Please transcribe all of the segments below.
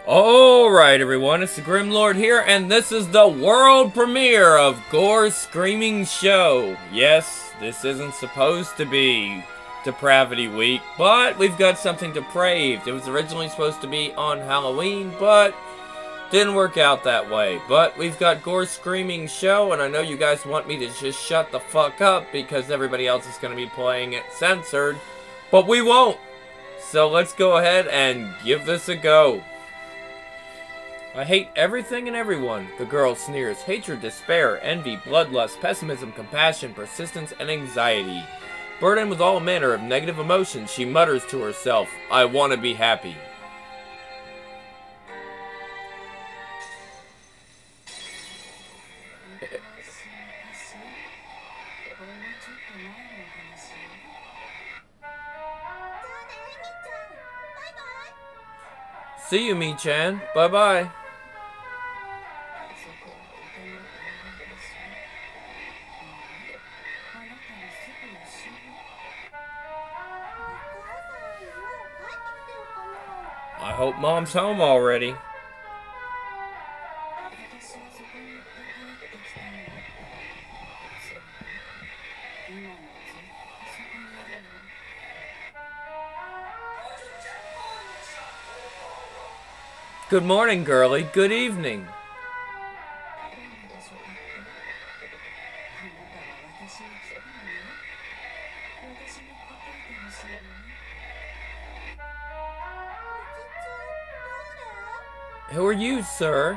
Alright everyone, it's the Grimlord here, and this is the world premiere of Gore's Screaming Show. Yes, this isn't supposed to be Depravity Week, but we've got something depraved. It was originally supposed to be on Halloween, but didn't work out that way. But we've got Gore's Screaming Show, and I know you guys want me to just shut the fuck up because everybody else is going to be playing it censored, but we won't. So let's go ahead and give this a go. I hate everything and everyone. The girl sneers. Hatred, despair, envy, bloodlust, pessimism, compassion, persistence, and anxiety. Burdened with all manner of negative emotions, she mutters to herself, I want to be happy. See you, Mi-chan. Bye-bye. I hope Mom's home already. Good morning, girlie. Good evening. Who are you, sir?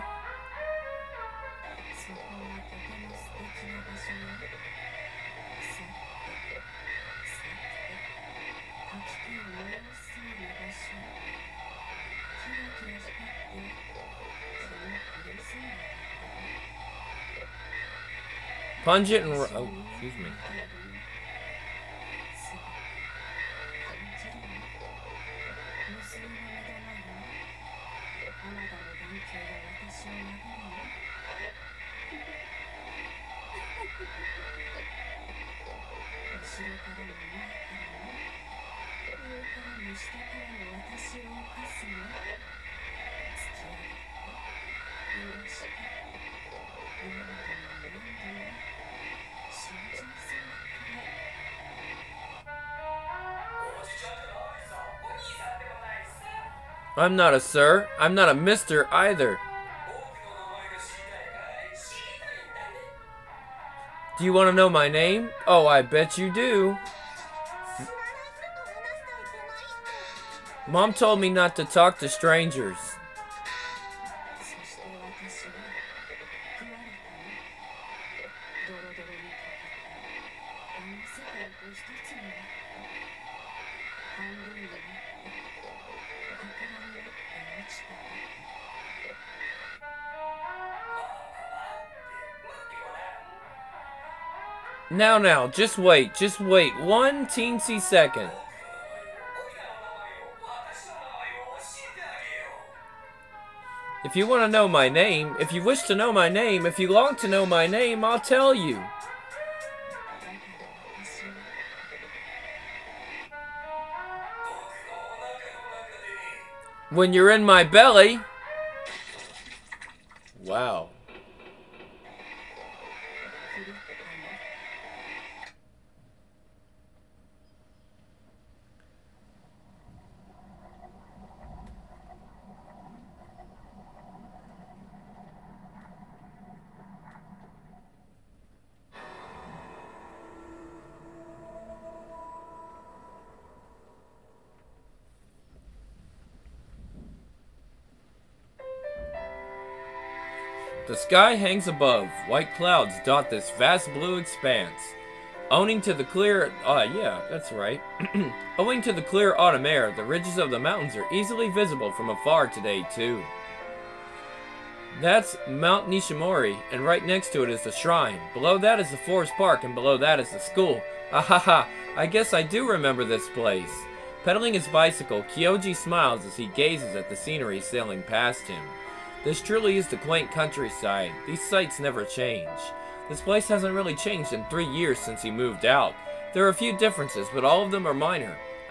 Pungent and... oh, excuse me. I'm not a sir. I'm not a mister either. Do you want to know my name? Oh, I bet you do. Mom told me not to talk to strangers. Now, just wait one teensy second. If you want to know my name, if you wish to know my name, if you long to know my name, I'll tell you. When you're in my belly. Wow. The sky hangs above. White clouds dot this vast blue expanse. Owing to the clear... yeah, that's right. Owing to the clear autumn air, the ridges of the mountains are easily visible from afar today, too. That's Mount Nishimori, and right next to it is the shrine. Below that is the forest park, and below that is the school. Ahaha, I guess I do remember this place. Pedaling his bicycle, Kyoji smiles as he gazes at the scenery sailing past him. This truly is the quaint countryside. These sights never change. This place hasn't really changed in 3 years since he moved out. There are a few differences, but all of them are minor.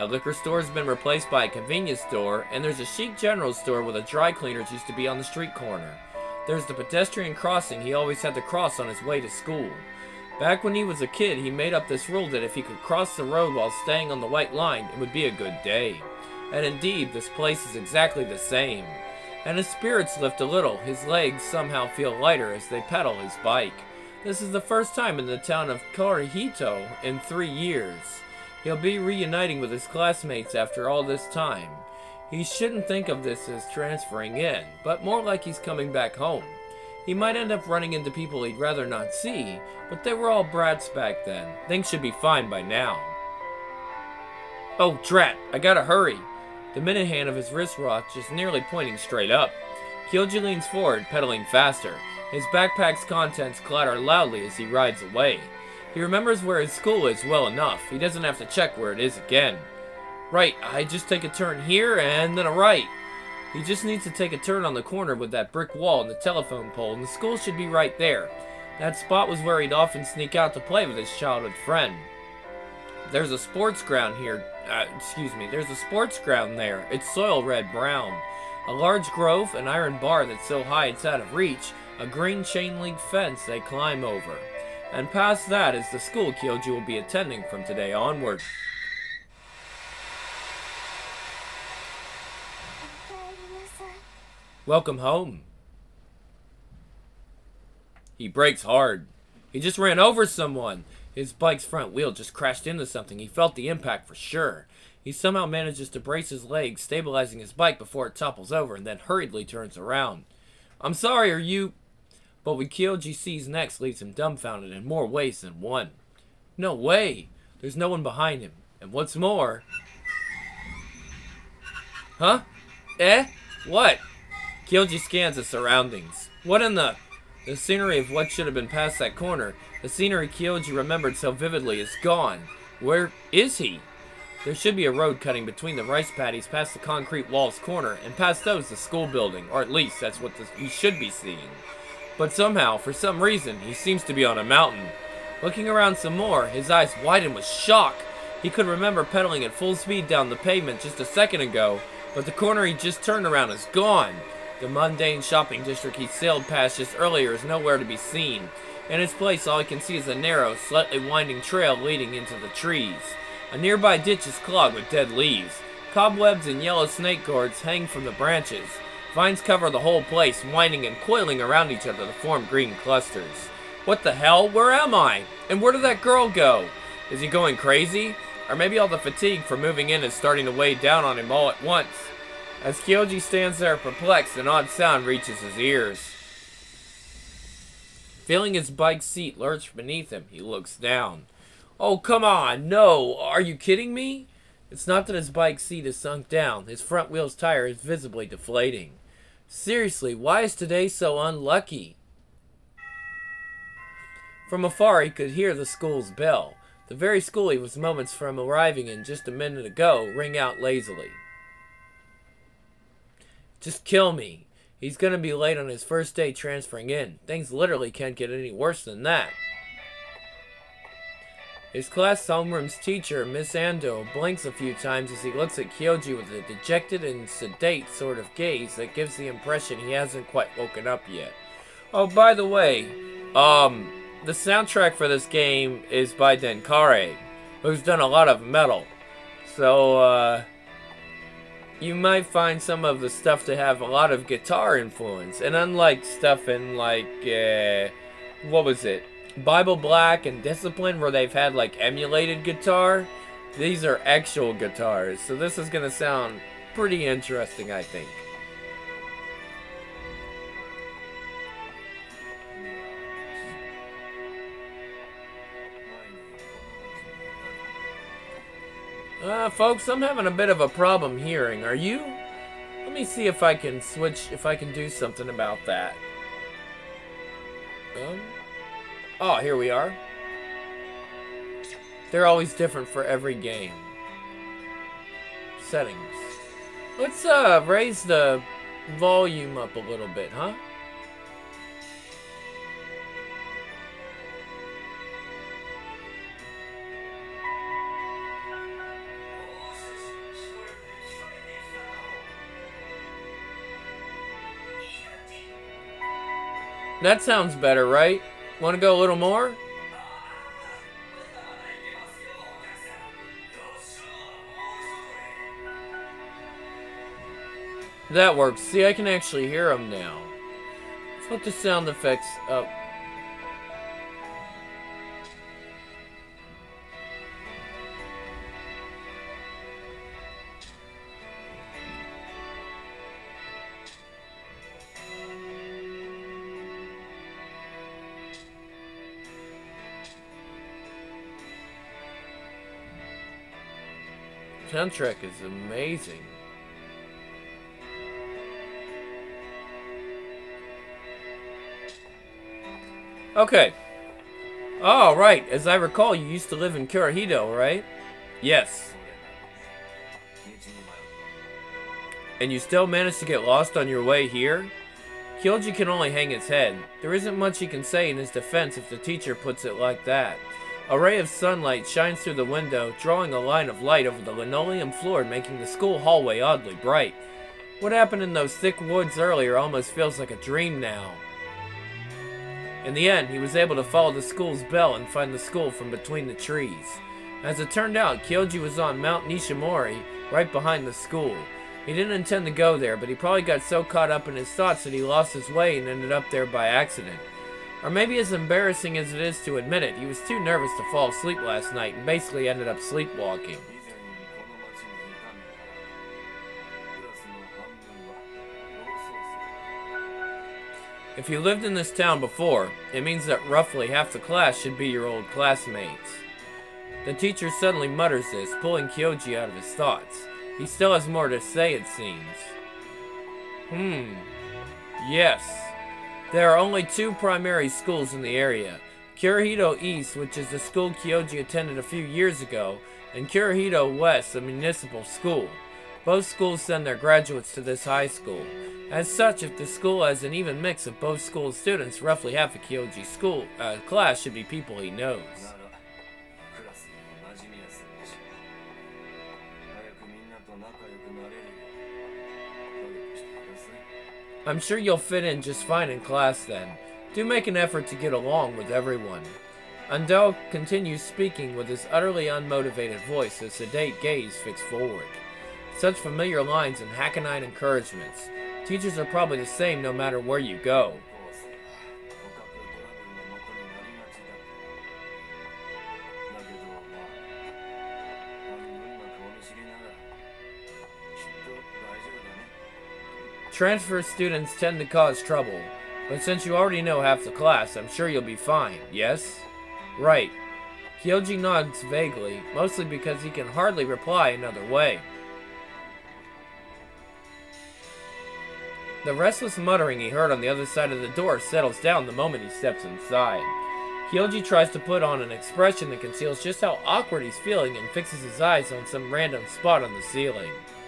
A liquor store has been replaced by a convenience store, and there's a chic general store where the dry cleaners used to be on the street corner. There's the pedestrian crossing he always had to cross on his way to school. Back when he was a kid, he made up this rule that if he could cross the road while staying on the white line, it would be a good day. And indeed, this place is exactly the same. And his spirits lift a little. His legs somehow feel lighter as they pedal his bike. This is the first time in the town of Korihito in 3 years. He'll be reuniting with his classmates after all this time. He shouldn't think of this as transferring in, but more like he's coming back home. He might end up running into people he'd rather not see, but they were all brats back then. Things should be fine by now. Oh, drat, I gotta hurry. The minute hand of his wristwatch is nearly pointing straight up. Kyoji leans forward, pedaling faster. His backpack's contents clatter loudly as he rides away. He remembers where his school is well enough. He doesn't have to check where it is again. Right, I just take a turn here and then a right. He just needs to take a turn on the corner with that brick wall and the telephone pole, and the school should be right there. That spot was where he'd often sneak out to play with his childhood friend. There's a sports ground here. There's a sports ground there. It's soil red-brown. A large grove, an iron bar that's so high it's out of reach, a green chain-link fence they climb over. And past that is the school Kyoji will be attending from today onward. Welcome home. He brakes hard. He just ran over someone. His bike's front wheel just crashed into something. He felt the impact for sure. He somehow manages to brace his legs, stabilizing his bike before it topples over, and then hurriedly turns around. I'm sorry, are you... But what Kyoji sees next leaves him dumbfounded in more ways than one. No way! There's no one behind him. And what's more... Huh? Eh? What? Kyoji scans the surroundings. What in the... The scenery of what should have been past that corner, the scenery Kyoji remembered so vividly, is gone. Where is he? There should be a road cutting between the rice paddies past the concrete wall's corner, and past those the school building, or at least that's what we should be seeing. But somehow, for some reason, he seems to be on a mountain. Looking around some more, his eyes widen with shock. He could remember pedaling at full speed down the pavement just a second ago, but the corner he just turned around is gone. The mundane shopping district he sailed past just earlier is nowhere to be seen. In its place, all he can see is a narrow, slightly winding trail leading into the trees. A nearby ditch is clogged with dead leaves. Cobwebs and yellow snake gourds hang from the branches. Vines cover the whole place, winding and coiling around each other to form green clusters. What the hell? Where am I? And where did that girl go? Is he going crazy? Or maybe all the fatigue from moving in is starting to weigh down on him all at once. As Kyoji stands there perplexed, an odd sound reaches his ears. Feeling his bike's seat lurch beneath him, he looks down. Oh, come on, no, are you kidding me? It's not that his bike's seat is sunk down. His front wheel's tire is visibly deflating. Seriously, why is today so unlucky? From afar, he could hear the school's bell. The very school he was moments from arriving in just a minute ago ring out lazily. Just kill me. He's gonna be late on his first day transferring in. Things literally can't get any worse than that. His class homeroom's teacher, Miss Ando, blinks a few times as he looks at Kyoji with a dejected and sedate sort of gaze that gives the impression he hasn't quite woken up yet. Oh, by the way, the soundtrack for this game is by Denkare, who's done a lot of metal. So, you might find some of the stuff to have a lot of guitar influence. And unlike stuff in, like, what was it? Bible Black and Discipline, where they've had, like, emulated guitar, these are actual guitars. So this is going to sound pretty interesting, I think. Folks, I'm having a bit of a problem hearing. Are you? Let me see if I can do something about that. Oh, here we are. They're always different for every game. Settings. Let's, raise the volume up a little bit, huh? That sounds better, right? Want to go a little more? That works. See, I can actually hear them now. Let's put the sound effects up. Soundtrack is amazing. Okay. Oh, right. As I recall, you used to live in Kurohito, right? Yes. And you still managed to get lost on your way here? Kyoji can only hang his head. There isn't much he can say in his defense if the teacher puts it like that. A ray of sunlight shines through the window, drawing a line of light over the linoleum floor, making the school hallway oddly bright. What happened in those thick woods earlier almost feels like a dream now. In the end, he was able to follow the school's bell and find the school from between the trees. As it turned out, Kyoji was on Mount Nishimori, right behind the school. He didn't intend to go there, but he probably got so caught up in his thoughts that he lost his way and ended up there by accident. Or maybe, as embarrassing as it is to admit it, he was too nervous to fall asleep last night and basically ended up sleepwalking. If you lived in this town before, it means that roughly half the class should be your old classmates. The teacher suddenly mutters this, pulling Kyoji out of his thoughts. He still has more to say, it seems. Yes. There are only 2 primary schools in the area. Kurohito East, which is the school Kyoji attended a few years ago, and Kurohito West, a municipal school. Both schools send their graduates to this high school. As such, if the school has an even mix of both school students, roughly half of Kyoji's school class should be people he knows. I'm sure you'll fit in just fine in class then. Do make an effort to get along with everyone. Ando continues speaking with his utterly unmotivated voice, a sedate gaze fixed forward. Such familiar lines and hackneyed encouragements. Teachers are probably the same no matter where you go. Transfer students tend to cause trouble, but since you already know half the class, I'm sure you'll be fine, yes? Right. Kyoji nods vaguely, mostly because he can hardly reply another way. The restless muttering he heard on the other side of the door settles down the moment he steps inside. Kyoji tries to put on an expression that conceals just how awkward he's feeling and fixes his eyes on some random spot on the ceiling.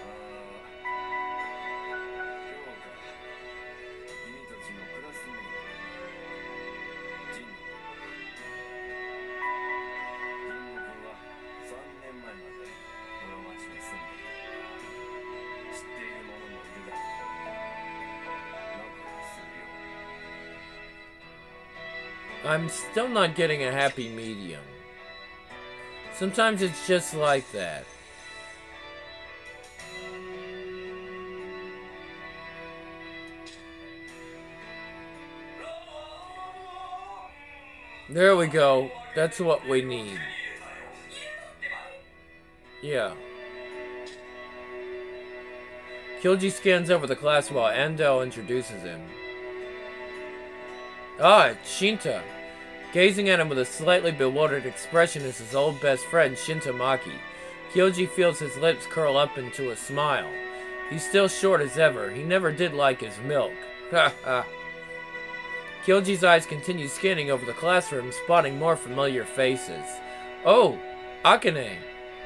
I'm still not getting a happy medium. Sometimes it's just like that. There we go. That's what we need. Yeah. Kyoji scans over the class while Ando introduces him. Ah, it's Shinta. Gazing at him with a slightly bewildered expression is his old best friend, Shinta Maki. Kyoji feels his lips curl up into a smile. He's still short as ever. He never did like his milk. Ha ha. Kyoji's eyes continue scanning over the classroom, spotting more familiar faces. Oh, Akane.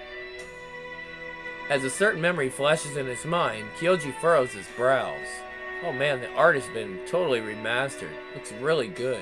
As a certain memory flashes in his mind, Kyoji furrows his brows. Oh man, the art has been totally remastered. Looks really good.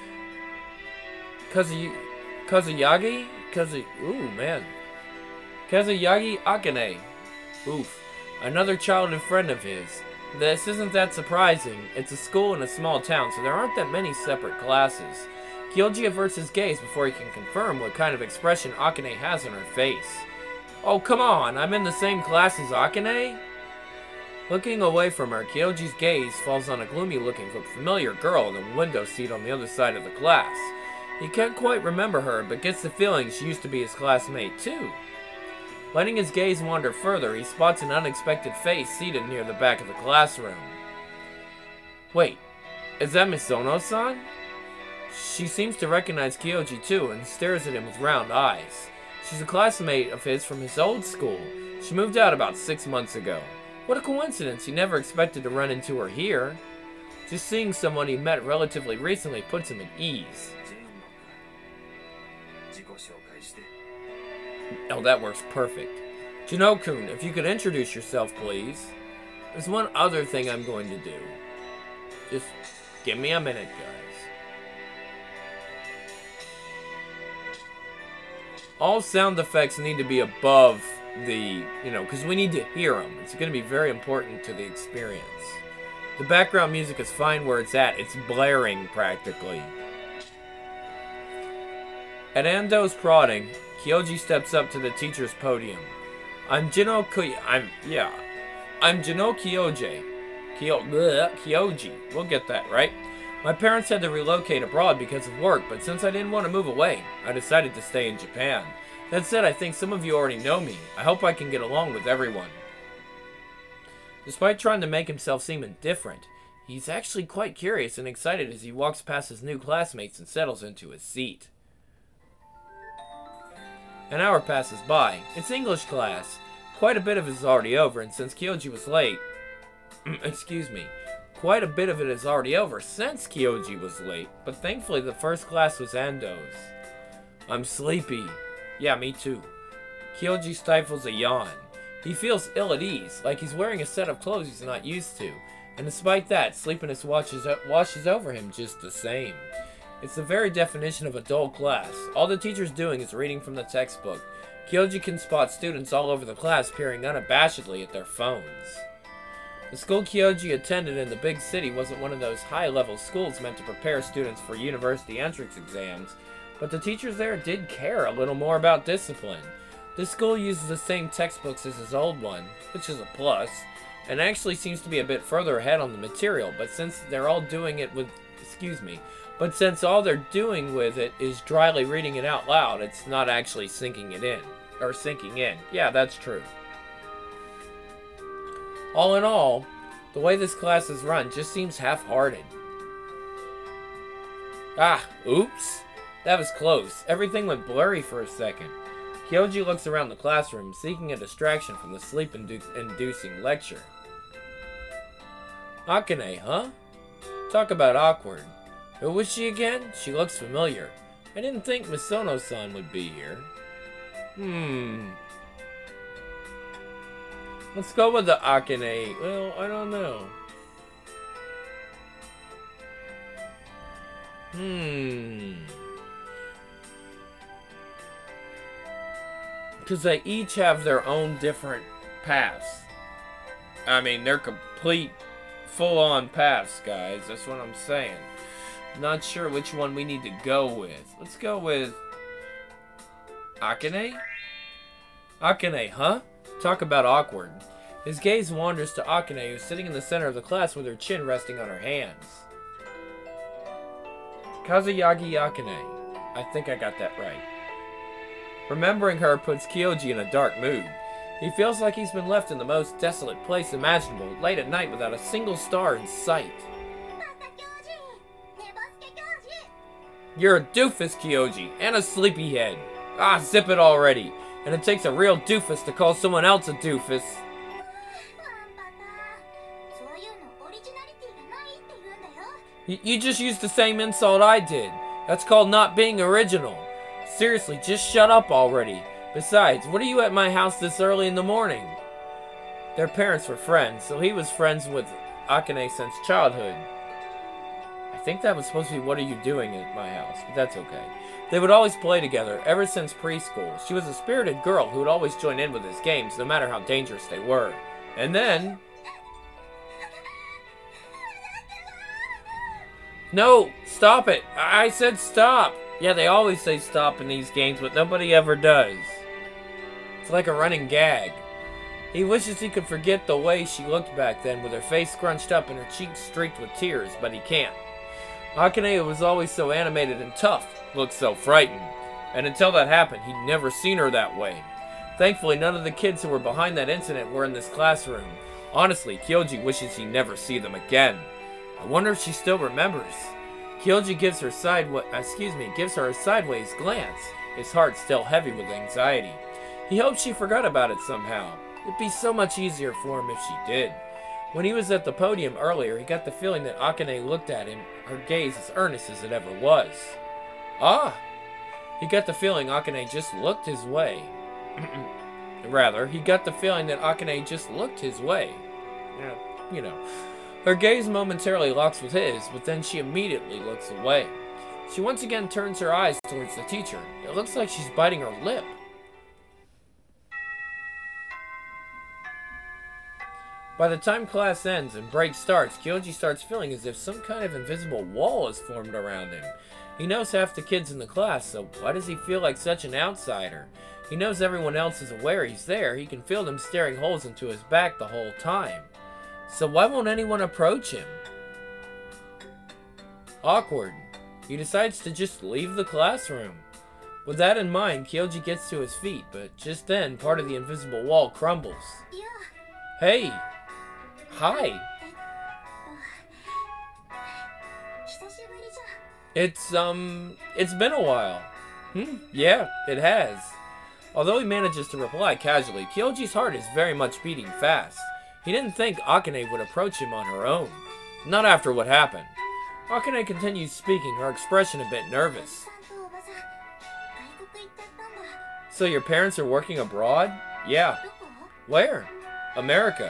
Kazuyagi? Ooh, man. Kazuyagi Akane. Oof. Another childhood friend of his. This isn't that surprising. It's a school in a small town, so there aren't that many separate classes. Kyoji averts his gaze before he can confirm what kind of expression Akane has on her face. Oh, come on, I'm in the same class as Akane? Looking away from her, Kyoji's gaze falls on a gloomy-looking but familiar girl in the window seat on the other side of the class. He can't quite remember her, but gets the feeling she used to be his classmate, too. Letting his gaze wander further, he spots an unexpected face seated near the back of the classroom. Wait, is that Misono-san? She seems to recognize Kyoji, too, and stares at him with round eyes. She's a classmate of his from his old school. She moved out about 6 months ago. What a coincidence, he never expected to run into her here. Just seeing someone he met relatively recently puts him at ease. Oh, that works perfect. Jino-kun, if you could introduce yourself, please. There's one other thing I'm going to do. Just give me a minute, guys. All sound effects need to be above the, because we need to hear them. It's going to be very important to the experience. The background music is fine where it's at. It's blaring, practically. At Ando's prodding, Kyoji steps up to the teacher's podium. I'm Jino Kyoji. We'll get that, right? My parents had to relocate abroad because of work, but since I didn't want to move away, I decided to stay in Japan. That said, I think some of you already know me. I hope I can get along with everyone. Despite trying to make himself seem indifferent, he's actually quite curious and excited as he walks past his new classmates and settles into his seat. An hour passes by. It's English class. Quite a bit of it is already over, and since Kyoji was late... Quite a bit of it is already over since Kyoji was late, but thankfully the first class was Ando's. I'm sleepy. Yeah, me too. Kyoji stifles a yawn. He feels ill at ease, like he's wearing a set of clothes he's not used to, and despite that, sleepiness washes over him just the same. It's the very definition of a dull class. All the teacher's doing is reading from the textbook. Kyoji can spot students all over the class peering unabashedly at their phones. The school Kyoji attended in the big city wasn't one of those high-level schools meant to prepare students for university entrance exams, but the teachers there did care a little more about discipline. This school uses the same textbooks as his old one, which is a plus, and actually seems to be a bit further ahead on the material, but since all they're doing with it is dryly reading it out loud, it's not actually sinking in. Yeah, that's true. All in all, the way this class is run just seems half-hearted. Oops. That was close. Everything went blurry for a second. Kyoji looks around the classroom, seeking a distraction from the sleep-inducing lecture. Akane, huh? Talk about awkward. Who was she again? She looks familiar. I didn't think Misono-san would be here. Let's go with the Akane. Well, I don't know. Because they each have their own different paths. I mean, they're complete, full-on paths, guys. That's what I'm saying. Not sure which one we need to go with. Let's go with... Akane? Akane, huh? Talk about awkward. His gaze wanders to Akane, who's sitting in the center of the class with her chin resting on her hands. Kazuyagi Akane. I think I got that right. Remembering her puts Kyoji in a dark mood. He feels like he's been left in the most desolate place imaginable, late at night without a single star in sight. You're a doofus, Kyoji, and a sleepyhead. Zip it already. And it takes a real doofus to call someone else a doofus. You just used the same insult I did. That's called not being original. Seriously, just shut up already. Besides, what are you at my house this early in the morning? Their parents were friends, so he was friends with Akane since childhood. I think that was supposed to be what are you doing at my house, but that's okay. They would always play together, ever since preschool. She was a spirited girl who would always join in with his games, no matter how dangerous they were. And then... No, stop it. I said stop. Yeah, they always say stop in these games, but nobody ever does. It's like a running gag. He wishes he could forget the way she looked back then, with her face scrunched up and her cheeks streaked with tears, but he can't. Akane was always so animated and tough, looked so frightened. And until that happened, he'd never seen her that way. Thankfully, none of the kids who were behind that incident were in this classroom. Honestly, Kyoji wishes he'd never see them again. I wonder if she still remembers. Kyoji gives her a sideways glance, his heart still heavy with anxiety. He hopes she forgot about it somehow. It'd be so much easier for him if she did. When he was at the podium earlier, he got the feeling that Akane looked at him, her gaze as earnest as it ever was. Ah! He got the feeling Akane just looked his way. Rather, he got the feeling that Akane just looked his way. You know. Her gaze momentarily locks with his, but then she immediately looks away. She once again turns her eyes towards the teacher. It looks like she's biting her lip. By the time class ends and break starts, Kyoji starts feeling as if some kind of invisible wall is formed around him. He knows half the kids in the class, so why does he feel like such an outsider? He knows everyone else is aware he's there. He can feel them staring holes into his back the whole time. So why won't anyone approach him? Awkward. He decides to just leave the classroom. With that in mind, Kyoji gets to his feet, but just then, part of the invisible wall crumbles. Hey! Hi! It's been a while. Yeah, it has. Although he manages to reply casually, Kyoji's heart is very much beating fast. He didn't think Akane would approach him on her own. Not after what happened. Akane continues speaking, her expression a bit nervous. So your parents are working abroad? Yeah. Where? America.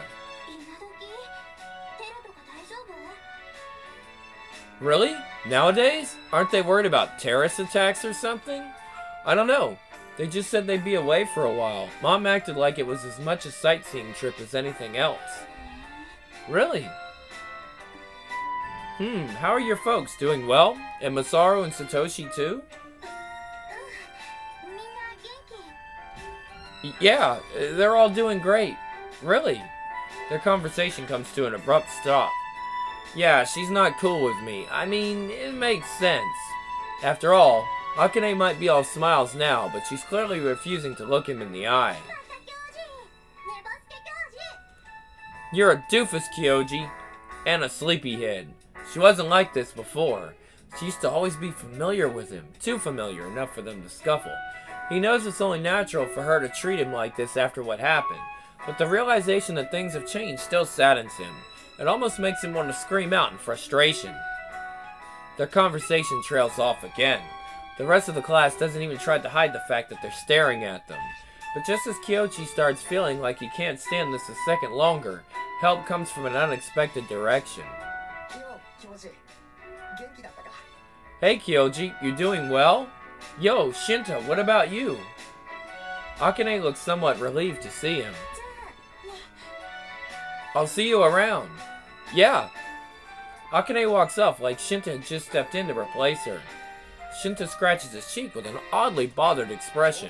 Really? Nowadays? Aren't they worried about terrorist attacks or something? I don't know. They just said they'd be away for a while. Mom acted like it was as much a sightseeing trip as anything else. Really? How are your folks? Doing well? And Masaru and Satoshi too? Yeah, they're all doing great. Really? Their conversation comes to an abrupt stop. Yeah, she's not cool with me. I mean, it makes sense. After all, Akane might be all smiles now, but she's clearly refusing to look him in the eye. You're a doofus, Kyoji. And a sleepyhead. She wasn't like this before. She used to always be familiar with him. Too familiar, enough for them to scuffle. He knows it's only natural for her to treat him like this after what happened. But the realization that things have changed still saddens him. It almost makes him want to scream out in frustration. Their conversation trails off again. The rest of the class doesn't even try to hide the fact that they're staring at them. But just as Kyoji starts feeling like he can't stand this a second longer, help comes from an unexpected direction. Hey Kyoji, you doing well? Yo, Shinta, what about you? Akane looks somewhat relieved to see him. I'll see you around. Yeah. Akane walks off like Shinta had just stepped in to replace her. Shinta scratches his cheek with an oddly bothered expression.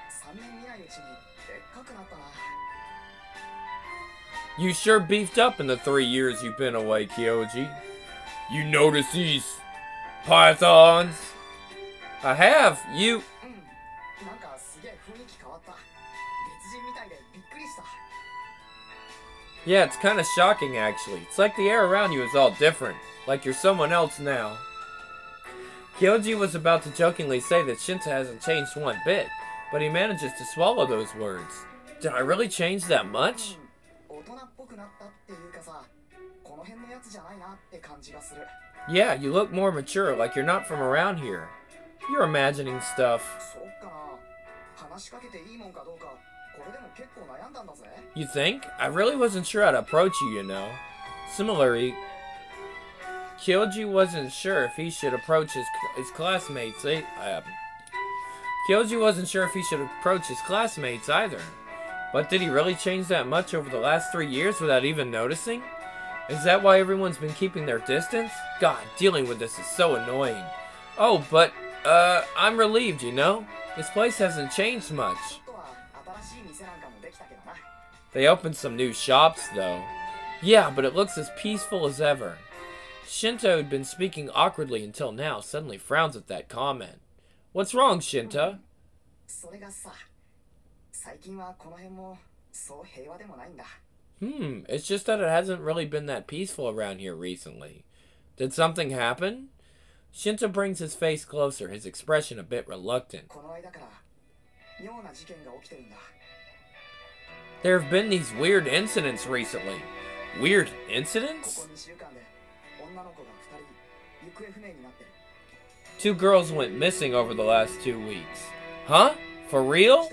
You sure beefed up in the 3 years you've been away, Kyoji. You notice these pythons? I have. You... Yeah, it's kind of shocking, actually. It's like the air around you is all different. Like you're someone else now. Kyoji was about to jokingly say that Shinta hasn't changed one bit, but he manages to swallow those words. Did I really change that much? Yeah, you look more mature, like you're not from around here. You're imagining stuff. You think? I really wasn't sure how to approach you, you know. Similarly, Kyoji wasn't sure if he should approach his classmates. Kyoji wasn't sure if he should approach his classmates either. But did he really change that much over the last 3 years without even noticing? Is that why everyone's been keeping their distance? God, dealing with this is so annoying. Oh, but, I'm relieved, you know? This place hasn't changed much. They opened some new shops, though. Yeah, but it looks as peaceful as ever. Shinta, who'd been speaking awkwardly until now, suddenly frowns at that comment. What's wrong, Shinta? It's just that it hasn't really been that peaceful around here recently. Did something happen? Shinta brings his face closer, his expression a bit reluctant. There have been these weird incidents recently. Weird incidents? 2 girls went missing over the last 2 weeks. Huh? For real?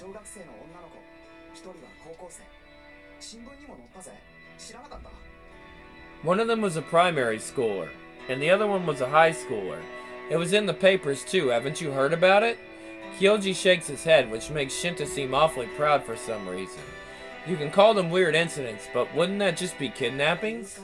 One of them was a primary schooler, and the other one was a high schooler. It was in the papers too, haven't you heard about it? Kyoji shakes his head, which makes Shinta seem awfully proud for some reason. You can call them weird incidents, but wouldn't that just be kidnappings?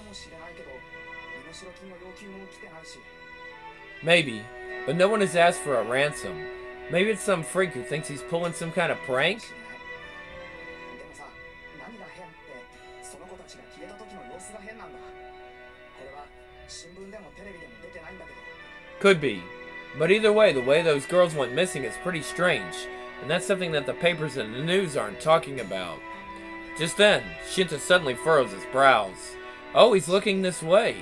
Maybe, but no one has asked for a ransom. Maybe it's some freak who thinks he's pulling some kind of prank? Could be. But either way, the way those girls went missing is pretty strange, and that's something that the papers and the news aren't talking about. Just then, Shinta suddenly furrows his brows. Oh, he's looking this way.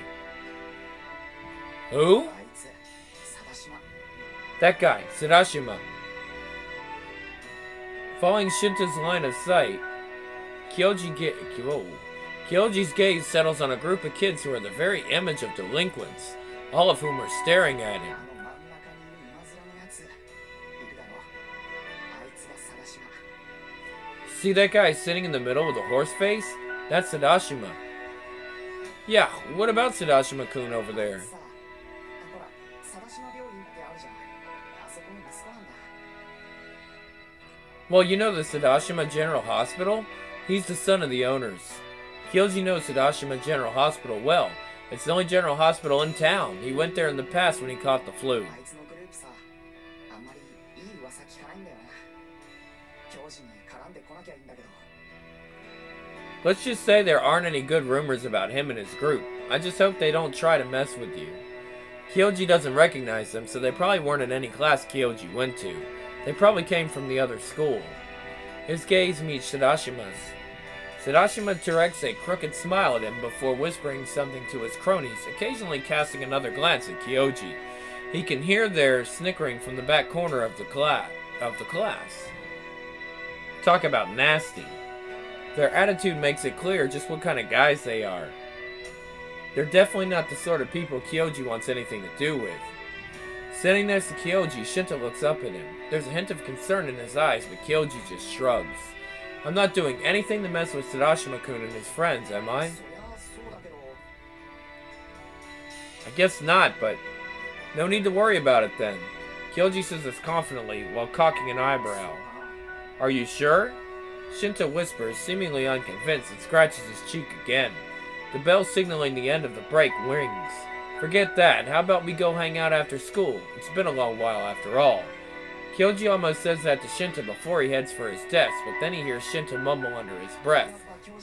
Who? That guy, Sadashima. Following Shinta's line of sight, Kyoji's gaze settles on a group of kids who are the very image of delinquents, all of whom are staring at him. See that guy sitting in the middle with a horse face? That's Sadashima. Yeah, what about Sadashima-kun over there? Well, you know the Sadashima General Hospital? He's the son of the owners. Kyoji knows Sadashima General Hospital well. It's the only general hospital in town. He went there in the past when he caught the flu. Let's just say there aren't any good rumors about him and his group. I just hope they don't try to mess with you. Kyoji doesn't recognize them, so they probably weren't in any class Kyoji went to. They probably came from the other school. His gaze meets Sadashima's. Sadashima directs a crooked smile at him before whispering something to his cronies, occasionally casting another glance at Kyoji. He can hear their snickering from the back corner of the class. Talk about nasty. Their attitude makes it clear just what kind of guys they are. They're definitely not the sort of people Kyoji wants anything to do with. Sitting next to Kyoji, Shinta looks up at him. There's a hint of concern in his eyes, but Kyoji just shrugs. I'm not doing anything to mess with Sadashima-kun and his friends, am I? I guess not, but no need to worry about it then. Kyoji says this confidently while cocking an eyebrow. Are you sure? Shinta whispers, seemingly unconvinced, and scratches his cheek again. The bell signaling the end of the break rings. Forget that. How about we go hang out after school? It's been a long while after all. Kyoji almost says that to Shinta before he heads for his desk, but then he hears Shinta mumble under his breath.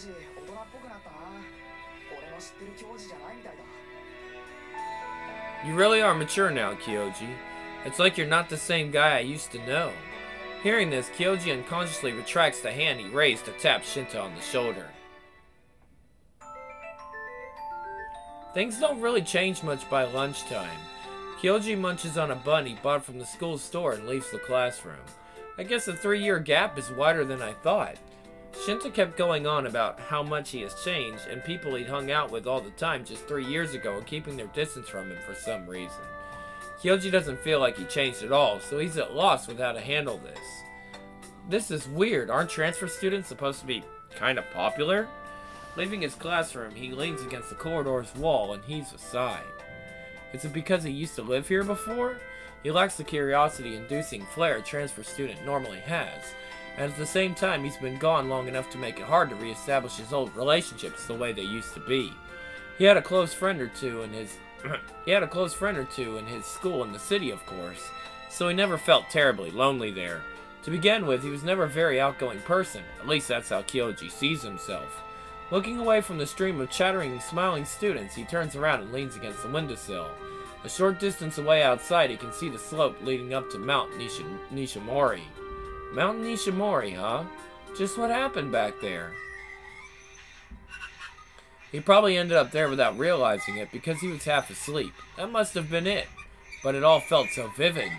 You really are mature now, Kyoji. It's like you're not the same guy I used to know. Hearing this, Kyoji unconsciously retracts the hand he raised to tap Shinta on the shoulder. Things don't really change much by lunchtime. Kyoji munches on a bun he bought from the school store and leaves the classroom. I guess the 3-year gap is wider than I thought. Shinta kept going on about how much he has changed and people he'd hung out with all the time just 3 years ago are keeping their distance from him for some reason. Kyoji doesn't feel like he changed at all, so he's at loss with how to handle this. This is weird. Aren't transfer students supposed to be kind of popular? Leaving his classroom, he leans against the corridor's wall and heaves a sigh. Is it because he used to live here before? He lacks the curiosity-inducing flair a transfer student normally has. and at the same time he's been gone long enough to make it hard to reestablish his old relationships the way they used to be. He had a close friend or two in his school in the city, of course, so he never felt terribly lonely there. To begin with, he was never a very outgoing person, at least that's how Kyoji sees himself. Looking away from the stream of chattering and smiling students, he turns around and leans against the windowsill. A short distance away outside, he can see the slope leading up to Mount Nishimori. Mount Nishimori, huh? Just what happened back there? He probably ended up there without realizing it because he was half asleep. That must have been it. But it all felt so vivid.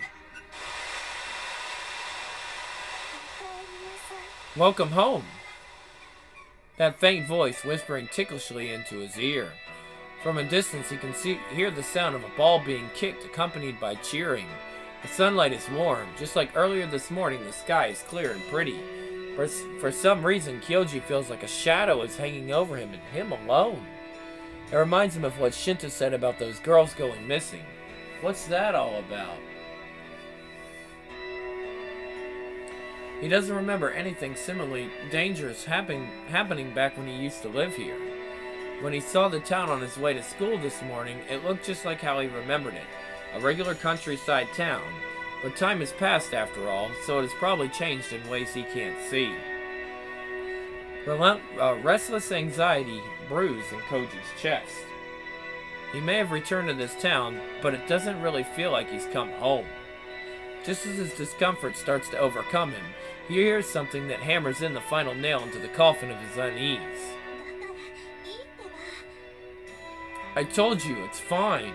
Welcome home. That faint voice whispering ticklishly into his ear. From a distance he can hear the sound of a ball being kicked, accompanied by cheering. The sunlight is warm. Just like earlier this morning, the sky is clear and pretty. For some reason, Kyoji feels like a shadow is hanging over him and him alone. It reminds him of what Shinta said about those girls going missing. What's that all about? He doesn't remember anything similarly dangerous happening back when he used to live here. When he saw the town on his way to school this morning, it looked just like how he remembered it. A regular countryside town. But time has passed after all, so it has probably changed in ways he can't see. Restless anxiety brews in Koji's chest. He may have returned to this town, but it doesn't really feel like he's come home. Just as his discomfort starts to overcome him, he hears something that hammers in the final nail into the coffin of his unease. I told you, it's fine.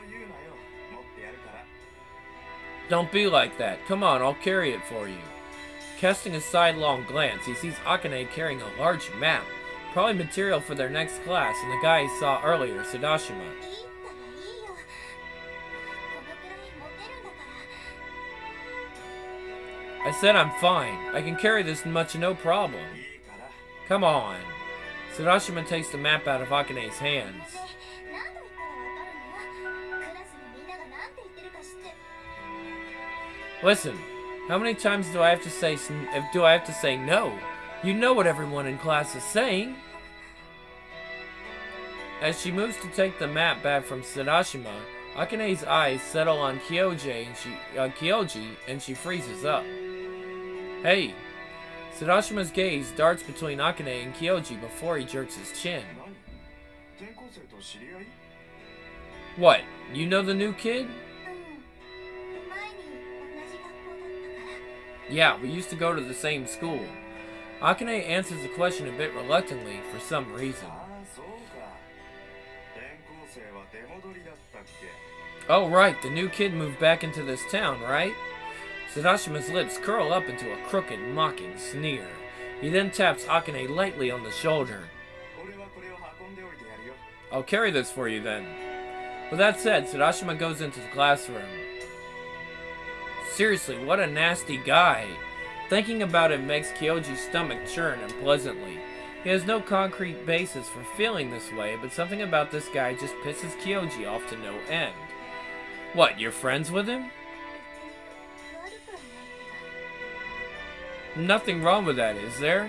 Don't be like that. Come on, I'll carry it for you. Casting a sidelong glance, he sees Akane carrying a large map, probably material for their next class, and the guy he saw earlier, Sadashima. I said I'm fine. I can carry this much no problem. Come on. Sadashima takes the map out of Akane's hands. Listen, how many times do I have to say no? You know what everyone in class is saying. As she moves to take the map back from Sadashima, Akane's eyes settle on Kyoji and she freezes up. Hey! Sadashima's gaze darts between Akane and Kyoji before he jerks his chin. What? You know the new kid? Yeah, we used to go to the same school. Akane answers the question a bit reluctantly for some reason. Oh right, the new kid moved back into this town, right? Sadashima's lips curl up into a crooked, mocking sneer. He then taps Akane lightly on the shoulder. I'll carry this for you then. With that said, Sadashima goes into the classroom. Seriously, what a nasty guy. Thinking about it makes Kyoji's stomach churn unpleasantly. He has no concrete basis for feeling this way, but something about this guy just pisses Kyoji off to no end. What, you're friends with him? Nothing wrong with that, is there?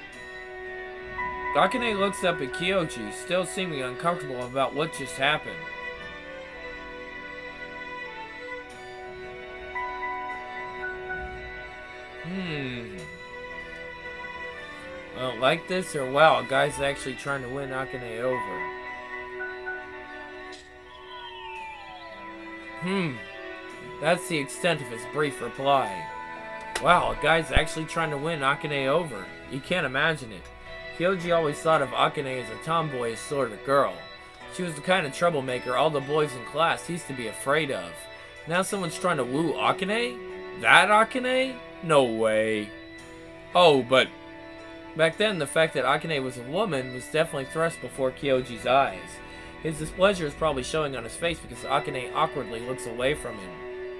Akane looks up at Kyoji, still seeming uncomfortable about what just happened. I don't like this, or wow, a guy's actually trying to win Akane over. That's the extent of his brief reply. Wow, a guy's actually trying to win Akane over. You can't imagine it. Kyoji always thought of Akane as a tomboyish sort of girl. She was the kind of troublemaker all the boys in class used to be afraid of. Now someone's trying to woo Akane? That Akane? No way. Oh, but back then the fact that Akane was a woman was definitely thrust before Kyoji's eyes. His displeasure is probably showing on his face because Akane awkwardly looks away from him.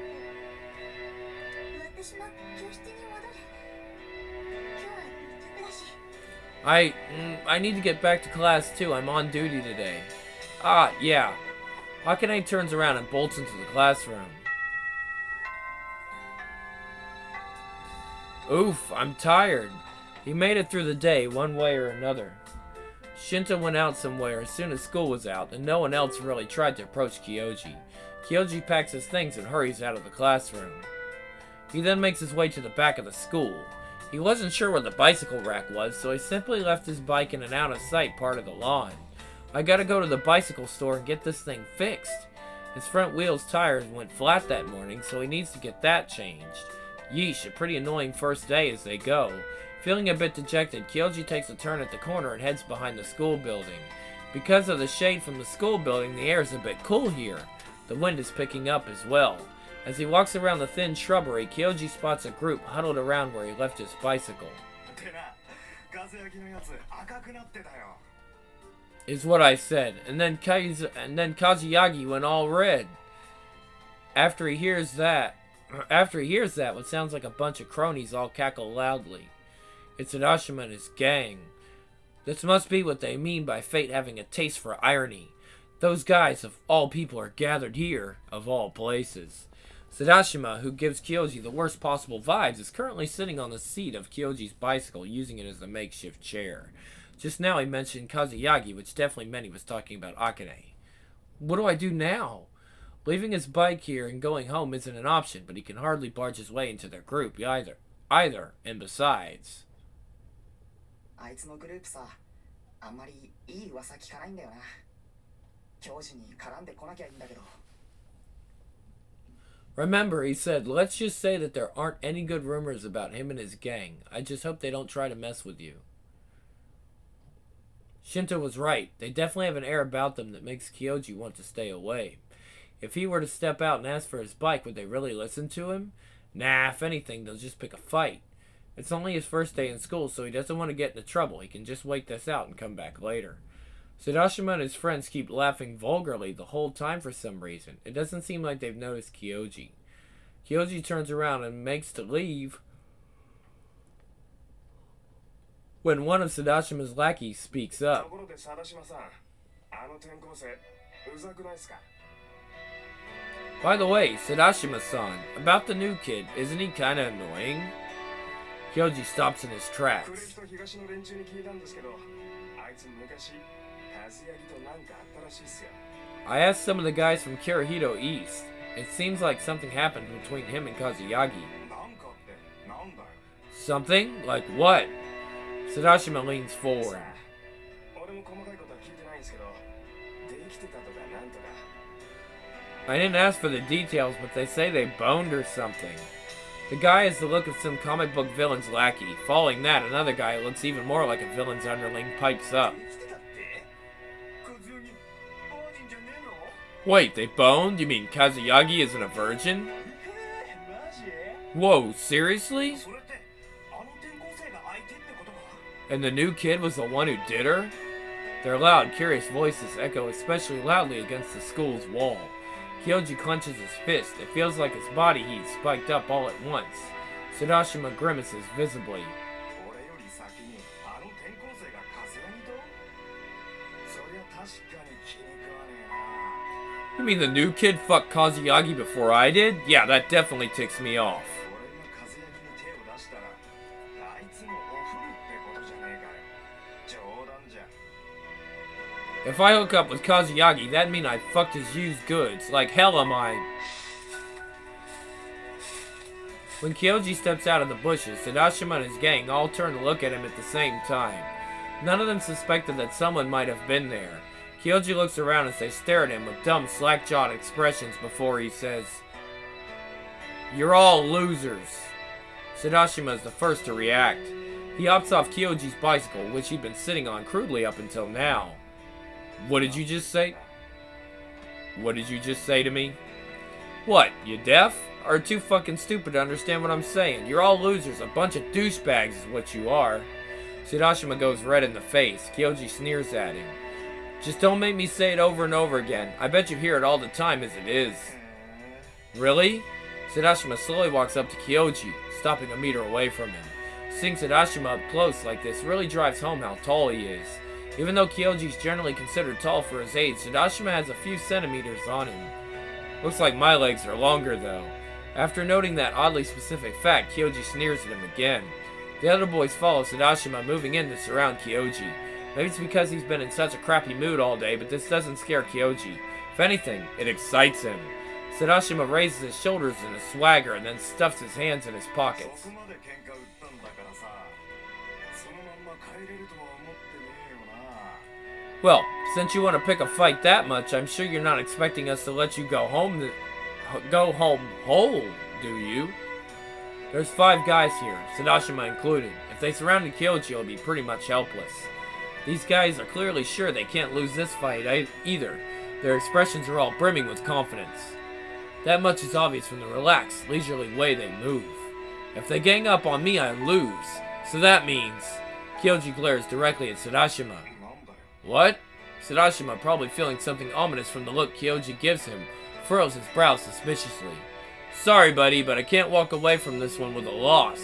I need to get back to class too. I'm on duty today. Ah, yeah. Akane turns around and bolts into the classroom. Oof, I'm tired. He made it through the day one way or another. Shinta went out somewhere as soon as school was out, and no one else really tried to approach Kyoji. Kyoji packs his things and hurries out of the classroom. He then makes his way to the back of the school. He wasn't sure where the bicycle rack was, so he simply left his bike in an out-of-sight part of the lawn. I gotta go to the bicycle store and get this thing fixed. His front wheel's tires went flat that morning, so he needs to get that changed. Yeesh, a pretty annoying first day as they go. Feeling a bit dejected, Kyoji takes a turn at the corner and heads behind the school building. Because of the shade from the school building, the air is a bit cool here. The wind is picking up as well. As he walks around the thin shrubbery, Kyoji spots a group huddled around where he left his bicycle. Is what I said, and then Kazuyagi went all red. After he hears that, what sounds like a bunch of cronies all cackle loudly. It's Sadashima and his gang. This must be what they mean by fate having a taste for irony. Those guys, of all people, are gathered here, of all places. Sadashima, who gives Kyoji the worst possible vibes, is currently sitting on the seat of Kyoji's bicycle, using it as a makeshift chair. Just now he mentioned Kazuyagi, which definitely meant he was talking about Akane. What do I do now? Leaving his bike here and going home isn't an option, but he can hardly barge his way into their group either, and besides... Remember, he said, let's just say that there aren't any good rumors about him and his gang. I just hope they don't try to mess with you. Shinta was right. They definitely have an air about them that makes Kyoji want to stay away. If he were to step out and ask for his bike, would they really listen to him? Nah, if anything, they'll just pick a fight. It's only his first day in school, so he doesn't want to get into trouble. He can just wait this out and come back later. Sadashima and his friends keep laughing vulgarly the whole time for some reason. It doesn't seem like they've noticed Kyoji. Kyoji turns around and makes to leave when one of Sadashima's lackeys speaks up. By the way, Sadashima-san, about the new kid, isn't he kinda annoying? Kyoji stops in his tracks. I asked some of the guys from Kirihito East. It seems like something happened between him and Kazuyagi. Something? Like what? Sadashima leans forward. I didn't ask for the details, but they say they boned or something. The guy has the look of some comic book villain's lackey. Following that, another guy who looks even more like a villain's underling pipes up. Wait, they boned? You mean Kazuyagi isn't a virgin? Whoa, seriously? And the new kid was the one who did her? Their loud, curious voices echo especially loudly against the school's wall. Kyoji clenches his fist. It feels like his body heat spiked up all at once. Sadashima grimaces visibly. You mean the new kid fucked Kazuyagi before I did? Yeah, that definitely ticks me off. If I hook up with Kazuyagi, that'd mean I fucked his used goods. Like hell am I. When Kyoji steps out of the bushes, Sadashima and his gang all turn to look at him at the same time. None of them suspected that someone might have been there. Kyoji looks around as they stare at him with dumb, slack-jawed expressions before he says, "You're all losers." Sadashima is the first to react. He hops off Kyoji's bicycle, which he'd been sitting on crudely up until now. What did you just say? What did you just say to me? What, you deaf? Or too fucking stupid to understand what I'm saying? You're all losers, a bunch of douchebags is what you are. Sadashima goes red in the face. Kyoji sneers at him. Just don't make me say it over and over again. I bet you hear it all the time as it is. Really? Sadashima slowly walks up to Kyoji, stopping a meter away from him. Seeing Sadashima up close like this really drives home how tall he is. Even though Kyoji's generally considered tall for his age, Sadashima has a few centimeters on him. Looks like my legs are longer though. After noting that oddly specific fact, Kyoji sneers at him again. The other boys follow Sadashima, moving in to surround Kyoji. Maybe it's because he's been in such a crappy mood all day, but this doesn't scare Kyoji. If anything, it excites him. Sadashima raises his shoulders in a swagger and then stuffs his hands in his pockets. Well, since you want to pick a fight that much, I'm sure you're not expecting us to let you go home whole, do you? There's 5 guys here, Sadashima included. If they surrounded Kyoji, he'll be pretty much helpless. These guys are clearly sure they can't lose this fight either. Their expressions are all brimming with confidence. That much is obvious from the relaxed, leisurely way they move. If they gang up on me, I lose. So that means... Kyoji glares directly at Sadashima. What? Sadashima, probably feeling something ominous from the look Kyoji gives him, furrows his brow suspiciously. Sorry, buddy, but I can't walk away from this one with a loss.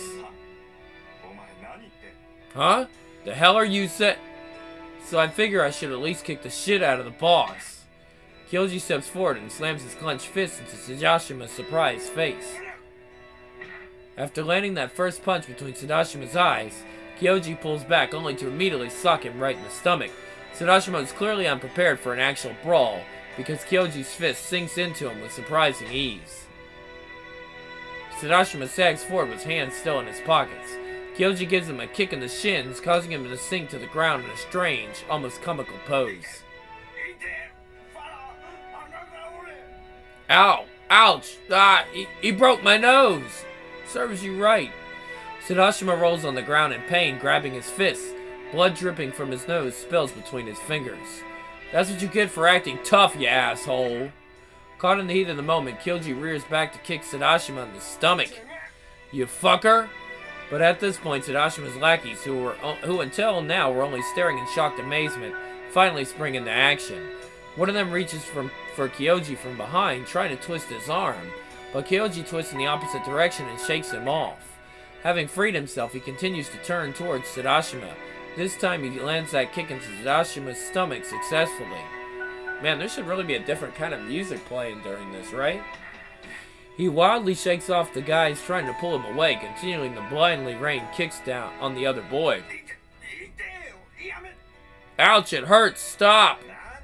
Huh? The hell are you So I figure I should at least kick the shit out of the boss. Kyoji steps forward and slams his clenched fist into Sadashima's surprised face. After landing that first punch between Sadashima's eyes, Kyoji pulls back only to immediately sock him right in the stomach. Sadashima is clearly unprepared for an actual brawl, because Kyoji's fist sinks into him with surprising ease. Sadashima sags forward with his hands still in his pockets. Kyoji gives him a kick in the shins, causing him to sink to the ground in a strange, almost comical pose. Ow! Ouch! Ah! He broke my nose! Serves you right. Sadashima rolls on the ground in pain, grabbing his fist. Blood dripping from his nose spills between his fingers. That's what you get for acting tough, you asshole. Caught in the heat of the moment, Kyoji rears back to kick Sadashima in the stomach. You fucker! But at this point, Sadashima's lackeys, who until now were only staring in shocked amazement, finally spring into action. One of them reaches for Kyoji from behind, trying to twist his arm, but Kyoji twists in the opposite direction and shakes him off. Having freed himself, he continues to turn towards Sadashima. This time he lands that kick into Sadashima's stomach successfully. Man, there should really be a different kind of music playing during this, right? He wildly shakes off the guys trying to pull him away, continuing to blindly rain kicks down on the other boy. Ouch, it hurts, stop!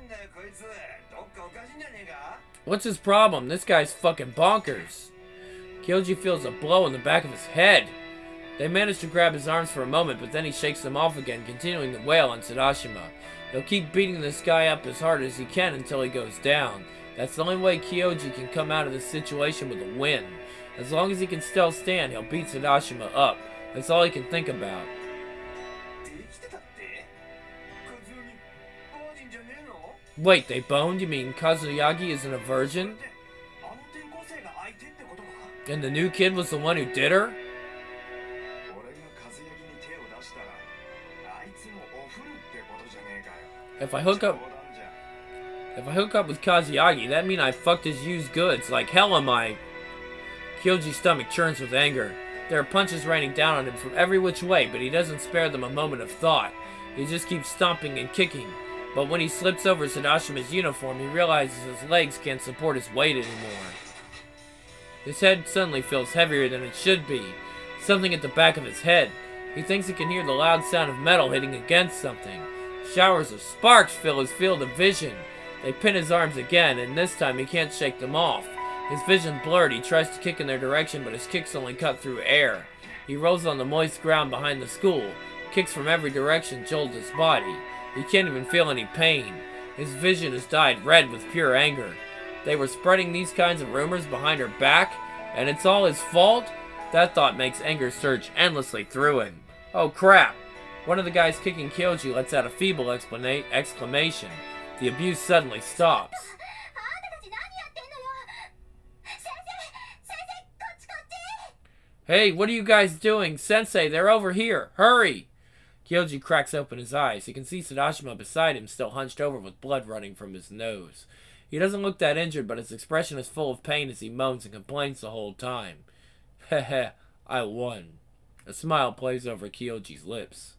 What's his problem? This guy's fucking bonkers. Kyoji feels a blow in the back of his head. They manage to grab his arms for a moment, but then he shakes them off again, continuing to wail on Sadashima. He'll keep beating this guy up as hard as he can until he goes down. That's the only way Kyoji can come out of this situation with a win. As long as he can still stand, he'll beat Sadashima up. That's all he can think about. Wait, they boned? You mean Kazuyagi isn't a virgin? And the new kid was the one who did her? If I hook up with Kazuyagi, that means I fucked his used goods. Like hell am I. Kyoji's stomach churns with anger. There are punches raining down on him from every which way, but he doesn't spare them a moment of thought. He just keeps stomping and kicking. But when he slips over Sadashima's uniform, he realizes his legs can't support his weight anymore. His head suddenly feels heavier than it should be. Something at the back of his head. He thinks he can hear the loud sound of metal hitting against something. Showers of sparks fill his field of vision. They pin his arms again, and this time he can't shake them off. His vision blurred, he tries to kick in their direction, but his kicks only cut through air. He rolls on the moist ground behind the school. Kicks from every direction jolt his body. He can't even feel any pain. His vision is dyed red with pure anger. They were spreading these kinds of rumors behind her back, and it's all his fault? That thought makes anger surge endlessly through him. Oh crap! One of the guys kicking Kyoji lets out a feeble exclamation. The abuse suddenly stops. Hey, what are you guys doing? Sensei, they're over here. Hurry! Kyoji cracks open his eyes. He can see Sadashima beside him, still hunched over with blood running from his nose. He doesn't look that injured, but his expression is full of pain as he moans and complains the whole time. Heh, I won. A smile plays over Kyoji's lips.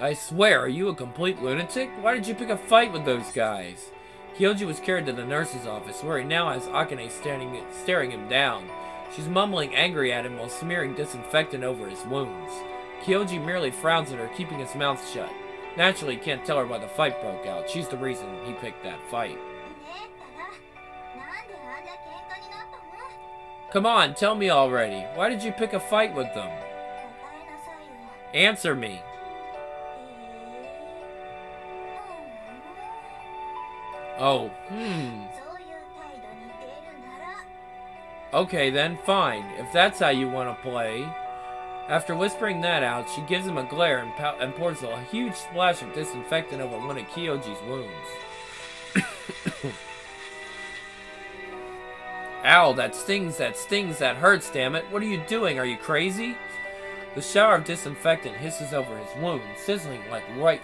I swear, are you a complete lunatic? Why did you pick a fight with those guys? Kyoji was carried to the nurse's office, where he now has Akane staring him down. She's mumbling angry at him while smearing disinfectant over his wounds. Kyoji merely frowns at her, keeping his mouth shut. Naturally, he can't tell her why the fight broke out. She's the reason he picked that fight. Come on, tell me already. Why did you pick a fight with them? Answer me. Oh, Okay then, fine. If that's how you want to play. After whispering that out, she gives him a glare and pours a huge splash of disinfectant over one of Kyoji's wounds. Ow, that stings, that hurts, damn it. What are you doing? Are you crazy? The shower of disinfectant hisses over his wound, sizzling like white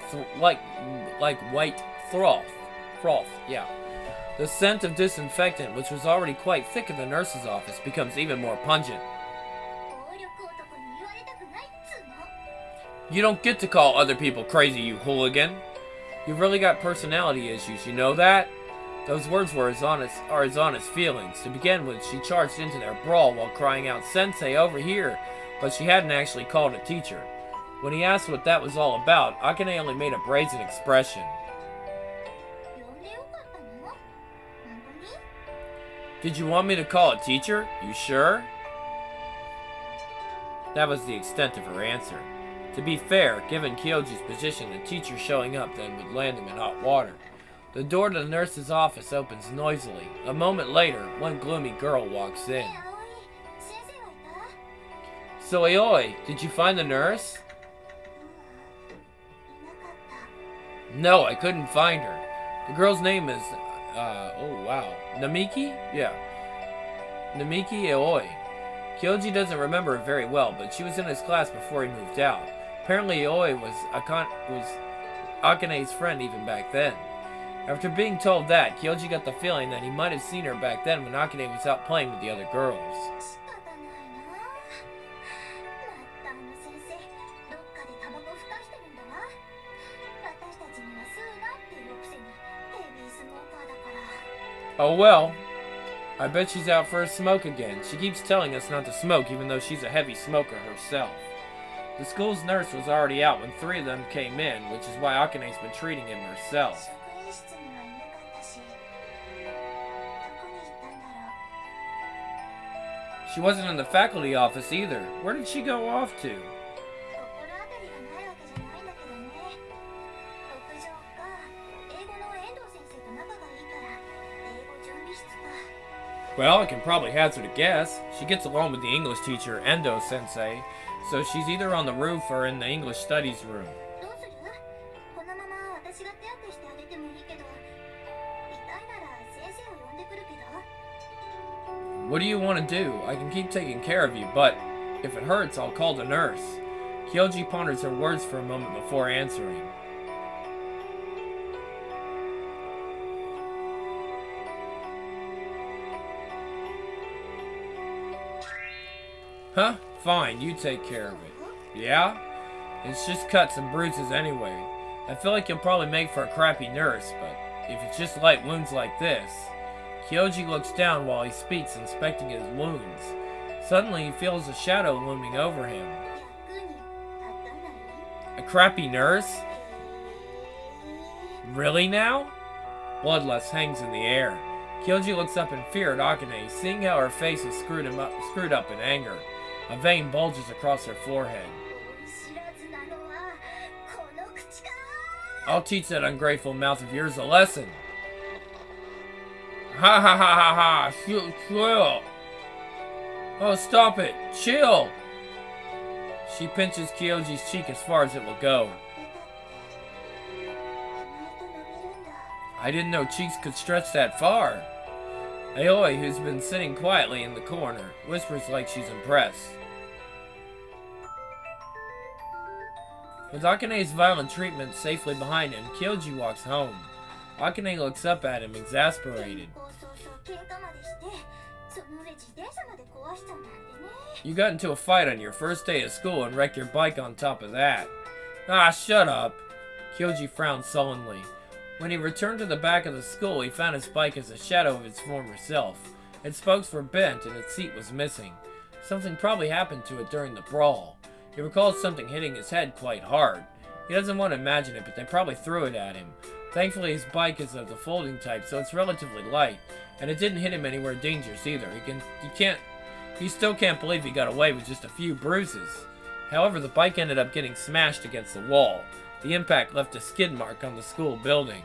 froth. Yeah. The scent of disinfectant, which was already quite thick in the nurse's office, becomes even more pungent. You don't get to call other people crazy, you hooligan. You've really got personality issues, you know that? Those words were as honest feelings. To begin with, she charged into their brawl while crying out, "Sensei, over here!" But she hadn't actually called a teacher. When he asked what that was all about, Akane only made a brazen expression. Did you want me to call a teacher? You sure? That was the extent of her answer. To be fair, given Kyoji's position, a teacher showing up then would land him in hot water. The door to the nurse's office opens noisily. A moment later, one gloomy girl walks in. So Aoi, did you find the nurse? No, I couldn't find her. The girl's name is, oh wow, Namiki? Yeah. Namiki Aoi. Kyoji doesn't remember her very well, but she was in his class before he moved out. Apparently Aoi was Akane's friend even back then. After being told that, Kyoji got the feeling that he might have seen her back then when Akane was out playing with the other girls. Oh well, I bet she's out for a smoke again. She keeps telling us not to smoke even though she's a heavy smoker herself. The school's nurse was already out when three of them came in, which is why Akane's been treating him herself. She wasn't in the faculty office either. Where did she go off to? Well, I can probably hazard a guess. She gets along with the English teacher, Endo-sensei, so she's either on the roof or in the English studies room. What do you want to do? I can keep taking care of you, but if it hurts, I'll call the nurse. Kyoji ponders her words for a moment before answering. Huh? Fine, you take care of it. Yeah? It's just cuts and bruises anyway. I feel like you'll probably make for a crappy nurse, but if it's just light wounds like this... Kyoji looks down while he speaks, inspecting his wounds. Suddenly, he feels a shadow looming over him. A crappy nurse? Really now? Bloodlust hangs in the air. Kyoji looks up in fear at Akane, seeing how her face is screwed up in anger. A vein bulges across her forehead. I'll teach that ungrateful mouth of yours a lesson. Ha ha ha ha ha! Chill! Oh, stop it! Chill! She pinches Kyoji's cheek as far as it will go. I didn't know cheeks could stretch that far. Aoi, who's been sitting quietly in the corner, whispers like she's impressed. With Akane's violent treatment safely behind him, Kyoji walks home. Akane looks up at him, exasperated. You got into a fight on your first day of school and wrecked your bike on top of that. Ah, shut up. Kyoji frowned sullenly. When he returned to the back of the school, he found his bike as a shadow of its former self. Its spokes were bent and its seat was missing. Something probably happened to it during the brawl. He recalls something hitting his head quite hard. He doesn't want to imagine it, but they probably threw it at him. Thankfully, his bike is of the folding type, so it's relatively light, and it didn't hit him anywhere dangerous either. He still can't believe he got away with just a few bruises. However, the bike ended up getting smashed against the wall. The impact left a skid mark on the school building.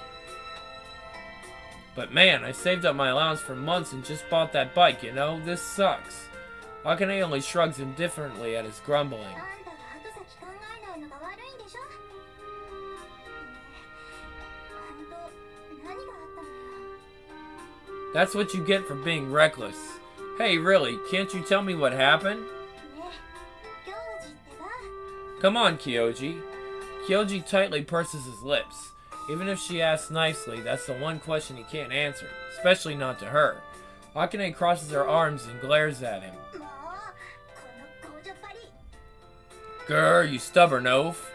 But man, I saved up my allowance for months and just bought that bike, you know? This sucks. Akane only shrugs indifferently at his grumbling. That's what you get for being reckless. Hey, really, can't you tell me what happened? Come on, Kyoji. Kyoji tightly purses his lips. Even if she asks nicely, that's the one question he can't answer, especially not to her. Akane crosses her arms and glares at him. Grr, you stubborn oaf.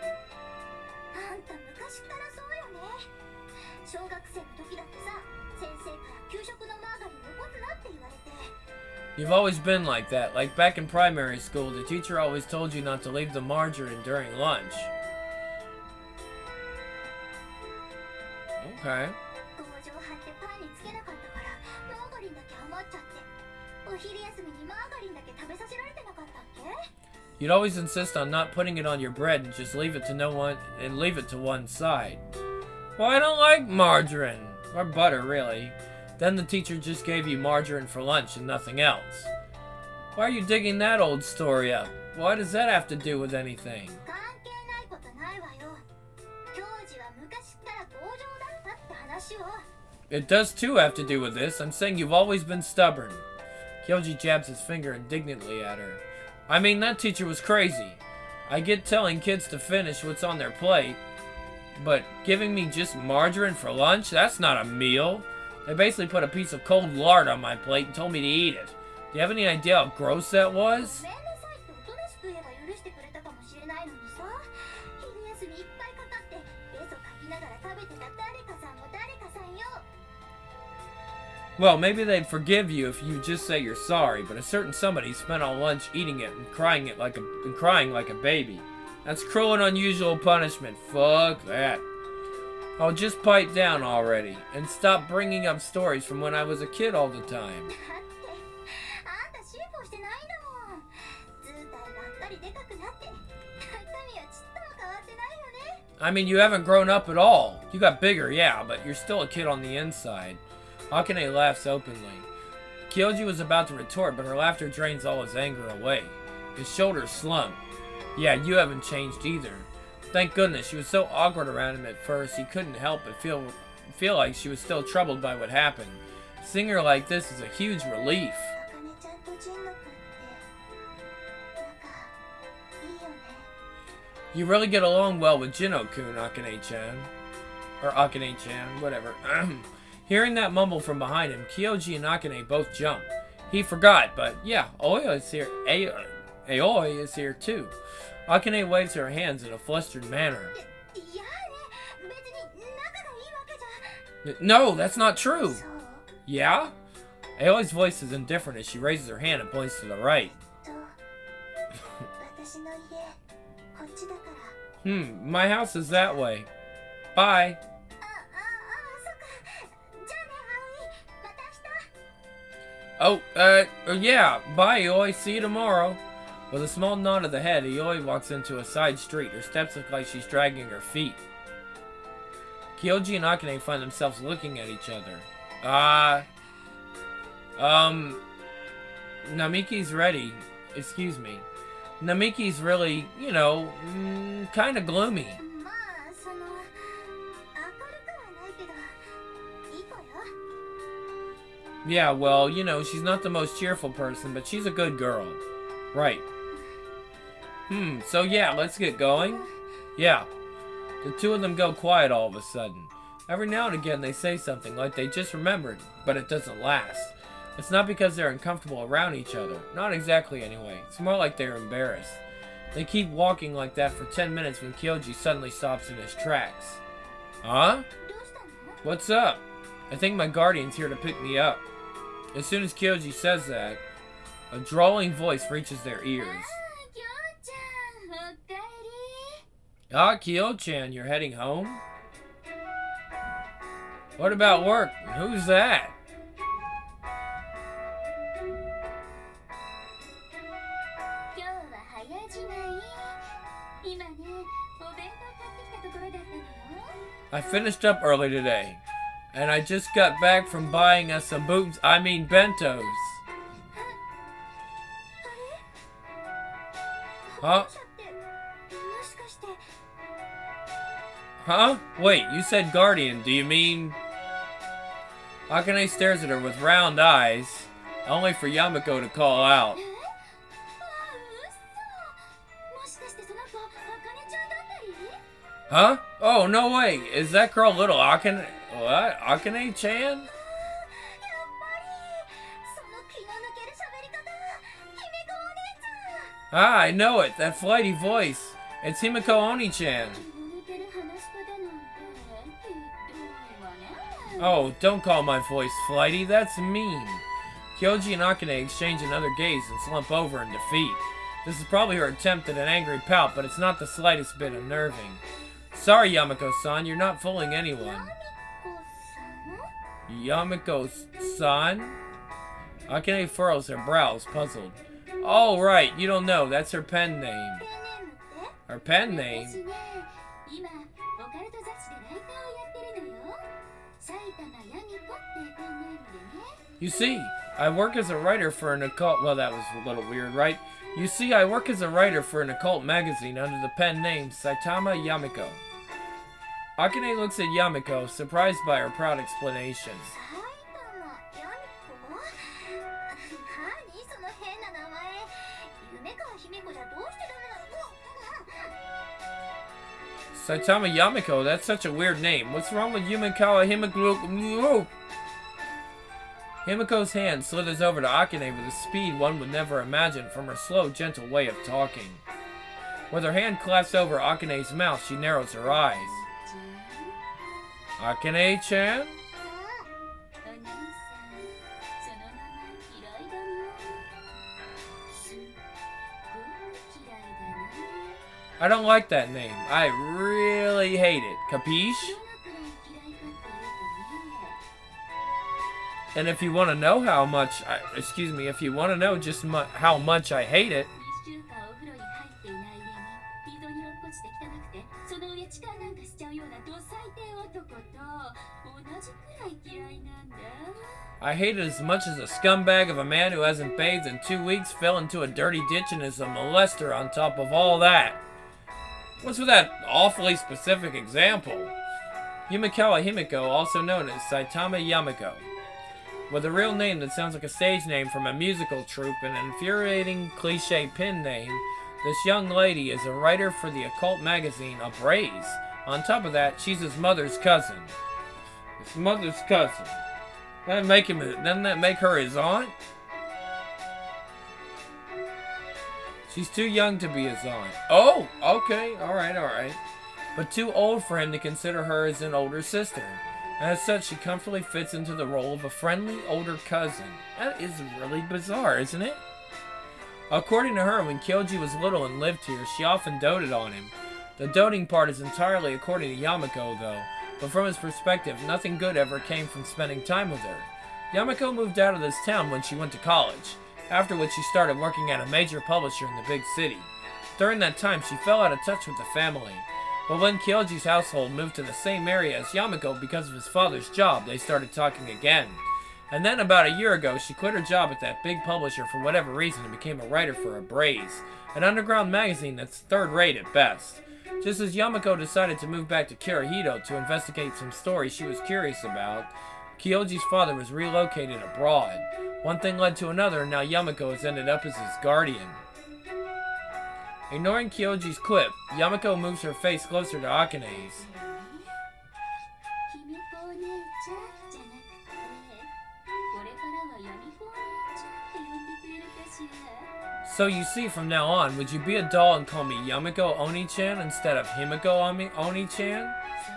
You've always been like that. Like back in primary school, the teacher always told you not to leave the margarine during lunch. Okay. You'd always insist on not putting it on your bread and just leave it to one side. Well, I don't like margarine. Or butter, really. Then the teacher just gave you margarine for lunch and nothing else. Why are you digging that old story up? Why does that have to do with anything? It does too have to do with this. I'm saying you've always been stubborn. Kyoji jabs his finger indignantly at her. I mean, that teacher was crazy. I get telling kids to finish what's on their plate, but giving me just margarine for lunch? That's not a meal. They basically put a piece of cold lard on my plate and told me to eat it. Do you have any idea how gross that was? Well, maybe they'd forgive you if you just say you're sorry, but a certain somebody spent all lunch eating it and crying like a baby. That's cruel and unusual punishment. Fuck that. I'll just pipe down already and stop bringing up stories from when I was a kid all the time. I mean, you haven't grown up at all. You got bigger, yeah, but you're still a kid on the inside. Akane laughs openly. Kyoji was about to retort, but her laughter drains all his anger away. His shoulders slump. Yeah, you haven't changed either. Thank goodness, she was so awkward around him at first, he couldn't help but feel like she was still troubled by what happened. Seeing her like this is a huge relief. You really get along well with Jino-kun, Akane-chan. Or Akane-chan, whatever. Hearing that mumble from behind him, Kyoji and Akane both jump. He forgot, but yeah, Aoi is here. Aoi is here too. Akane waves her hands in a flustered manner. No, that's not true. Yeah? Aoi's voice is indifferent as she raises her hand and points to the right. My house is that way. Bye. Oh, yeah. Bye, Aoi. See you tomorrow. With a small nod of the head, Aoi walks into a side street. Her steps look like she's dragging her feet. Kyoji and Akane find themselves looking at each other. Namiki's ready. Excuse me. Namiki's really, you know, kind of gloomy. Yeah, well, you know, she's not the most cheerful person, but she's a good girl. Right. So yeah, let's get going. Yeah. The two of them go quiet all of a sudden. Every now and again they say something like they just remembered, but it doesn't last. It's not because they're uncomfortable around each other. Not exactly anyway. It's more like they're embarrassed. They keep walking like that for 10 minutes when Kyoji suddenly stops in his tracks. Huh? What's up? I think my guardian's here to pick me up. As soon as Kyoji says that, a drawling voice reaches their ears. Ah, Kyo-chan, you're heading home? What about work? Who's that? I finished up early today, and I just got back from buying us some bentos. Huh? Huh? Wait, you said guardian. Do you mean... Akane stares at her with round eyes, only for Yamako to call out. Huh? Oh, no way. Is that girl little Akane... What? Akane-chan? Ah, I know it. That flighty voice. It's Himiko Oni-chan. Oh, don't call my voice flighty. That's mean. Kyoji and Akane exchange another gaze and slump over in defeat. This is probably her attempt at an angry pout, but it's not the slightest bit unnerving. Sorry, Yamako-san, you're not fooling anyone. Yamako-san? Akane furrows her brows, puzzled. Oh, right, you don't know. That's her pen name. Her pen name? You see, I work as a writer for an occult... Well, that was a little weird, right? You see, I work as a writer for an occult magazine under the pen name Saitama Yamiko. Akane looks at Yamiko, surprised by her proud explanation. Saitama Yamiko, that's such a weird name. What's wrong with Yumikawa Himiko? Himiko's hand slithers over to Akane with a speed one would never imagine from her slow, gentle way of talking. With her hand clasped over Akane's mouth, she narrows her eyes. Akane-chan? I don't like that name. I really hate it. Capiche? And if you want to know how much, if you want to know just how much I hate it, I hate it as much as a scumbag of a man who hasn't bathed in 2 weeks, fell into a dirty ditch, and is a molester on top of all that. What's with that awfully specific example? Yumikawa Himiko, also known as Saitama Yamiko. With a real name that sounds like a stage name from a musical troupe and an infuriating cliche pen name, this young lady is a writer for the occult magazine Ablaze. On top of that, she's his mother's cousin. His mother's cousin. Doesn't that make her his aunt? She's too young to be his aunt. Oh, okay, alright. But too old for him to consider her as an older sister. As such, she comfortably fits into the role of a friendly older cousin. That is really bizarre, isn't it? According to her, when Kyoji was little and lived here, she often doted on him. The doting part is entirely according to Yamako, though, but from his perspective, nothing good ever came from spending time with her. Yamako moved out of this town when she went to college, after which she started working at a major publisher in the big city. During that time, she fell out of touch with the family. But when Kyoji's household moved to the same area as Yamako because of his father's job, they started talking again. And then about a year ago, she quit her job at that big publisher for whatever reason and became a writer for Ablaze, an underground magazine that's third-rate at best. Just as Yamako decided to move back to Kirihito to investigate some stories she was curious about, Kyoji's father was relocated abroad. One thing led to another, and now Yamako has ended up as his guardian. Ignoring Kyoji's quip, Yamako moves her face closer to Akane's. So you see, from now on, would you be a doll and call me Yamiko Oni-chan instead of Himiko Oni-chan?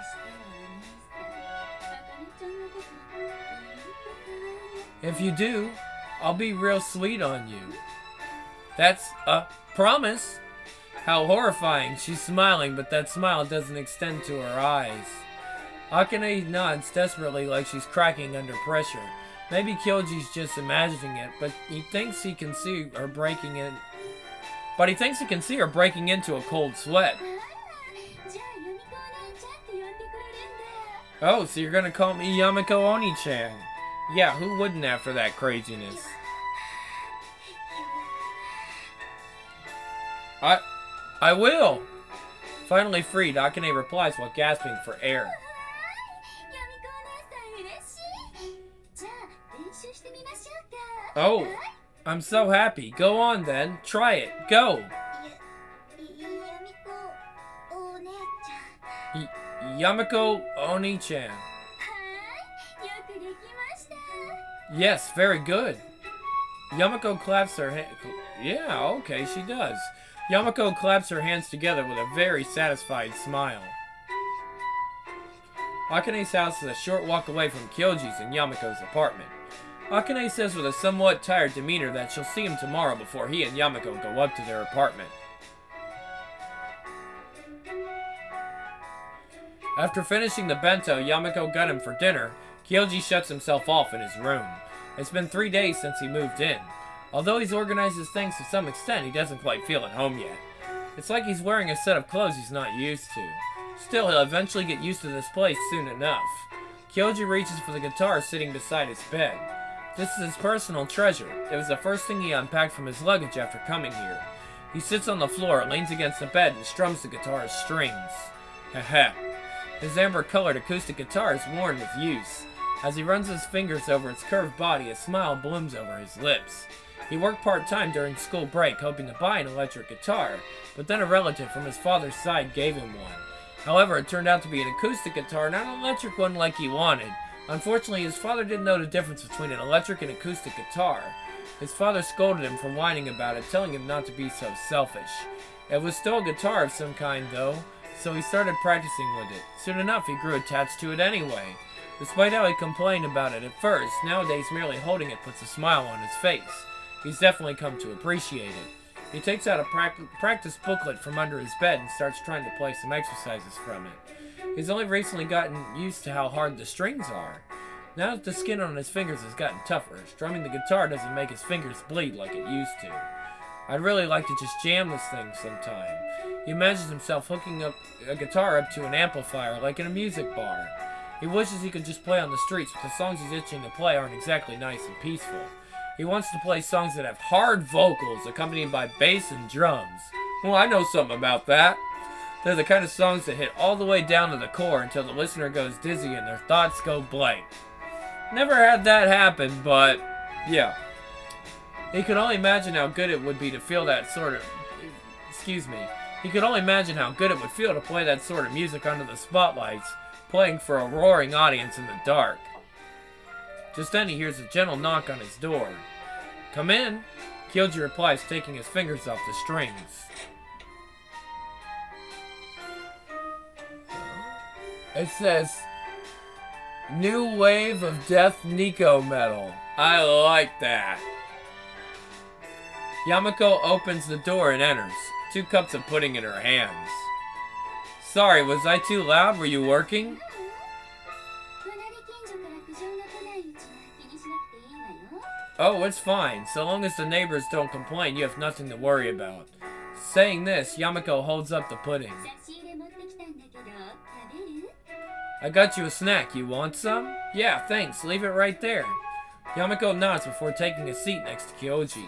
If you do, I'll be real sweet on you. That's a promise. How horrifying. She's smiling, but that smile doesn't extend to her eyes. Akane nods desperately like she's cracking under pressure. Maybe Kyoji's just imagining it, but he thinks he can see her breaking in. But he thinks he can see her breaking into a cold sweat. Oh, so you're gonna call me Yamiko Oni-chan? Yeah, who wouldn't after that craziness? I will! Finally freed, Akane replies while gasping for air. Oh, I'm so happy. Go on then. Try it. Go! Yamiko Oni-chan. Yes, very good. Yamiko claps her hands. Yeah, okay, she does. Yamiko claps her hands together with a very satisfied smile. Akane's house is a short walk away from Kyoji's and Yamiko's apartment. Akane says with a somewhat tired demeanor that she'll see him tomorrow before he and Yamiko go up to their apartment. After finishing the bento Yamiko got him for dinner, Kyoji shuts himself off in his room. It's been 3 days since he moved in. Although he's organized his things to some extent, he doesn't quite feel at home yet. It's like he's wearing a set of clothes he's not used to. Still, he'll eventually get used to this place soon enough. Kyoji reaches for the guitar sitting beside his bed. This is his personal treasure. It was the first thing he unpacked from his luggage after coming here. He sits on the floor, leans against the bed, and strums the guitar's strings. Haha. His amber-colored acoustic guitar is worn with use. As he runs his fingers over its curved body, a smile blooms over his lips. He worked part-time during school break, hoping to buy an electric guitar, but then a relative from his father's side gave him one. However, it turned out to be an acoustic guitar, not an electric one like he wanted. Unfortunately, his father didn't know the difference between an electric and acoustic guitar. His father scolded him for whining about it, telling him not to be so selfish. It was still a guitar of some kind, though, so he started practicing with it. Soon enough, he grew attached to it anyway. Despite how he complained about it at first, nowadays merely holding it puts a smile on his face. He's definitely come to appreciate it. He takes out a practice booklet from under his bed and starts trying to play some exercises from it. He's only recently gotten used to how hard the strings are. Now that the skin on his fingers has gotten tougher, strumming the guitar doesn't make his fingers bleed like it used to. I'd really like to just jam this thing sometime. He imagines himself hooking up a guitar up to an amplifier like in a music bar. He wishes he could just play on the streets, but the songs he's itching to play aren't exactly nice and peaceful. He wants to play songs that have hard vocals accompanied by bass and drums. Well, I know something about that. They're the kind of songs that hit all the way down to the core until the listener goes dizzy and their thoughts go blank. Never had that happen, but yeah. He could only imagine how good it would be to feel that sort of... He could only imagine how good it would feel to play that sort of music under the spotlights, playing for a roaring audience in the dark. Just then he hears a gentle knock on his door. Come in, Kyoji replies, taking his fingers off the strings. It says, New Wave of Death Nico Metal. I like that. Yamiko opens the door and enters, 2 cups of pudding in her hands. Sorry, was I too loud? Were you working? Oh, it's fine. So long as the neighbors don't complain, you have nothing to worry about. Saying this, Yamiko holds up the pudding. I got you a snack. You want some? Yeah, thanks. Leave it right there. Yamiko nods before taking a seat next to Kyoji.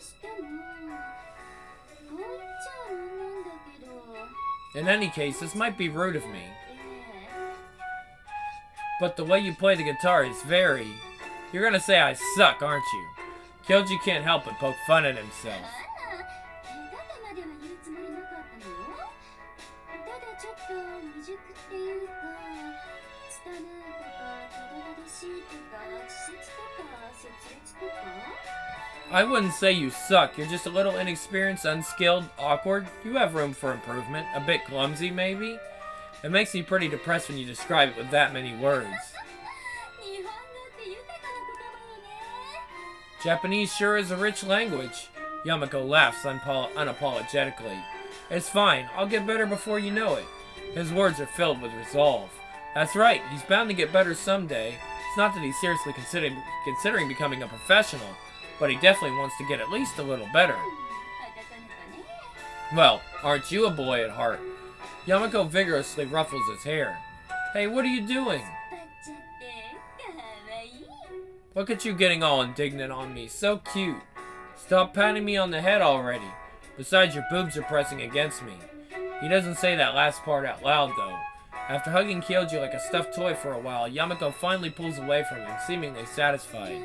In any case, this might be rude of me. But the way you play the guitar is very... You're gonna say I suck, aren't you? Kyoji can't help but poke fun at himself. I wouldn't say you suck. You're just a little inexperienced, unskilled, awkward. You have room for improvement. A bit clumsy, maybe? It makes me pretty depressed when you describe it with that many words. Japanese sure is a rich language. Yamako laughs unapologetically. It's fine. I'll get better before you know it. His words are filled with resolve. That's right. He's bound to get better someday. It's not that he's seriously considering becoming a professional, but he definitely wants to get at least a little better. Well, aren't you a boy at heart? Yamako vigorously ruffles his hair. Hey, what are you doing? Look at you getting all indignant on me. So cute. Stop patting me on the head already. Besides, your boobs are pressing against me. He doesn't say that last part out loud, though. After hugging Kyoji like a stuffed toy for a while, Yamako finally pulls away from him, seemingly satisfied.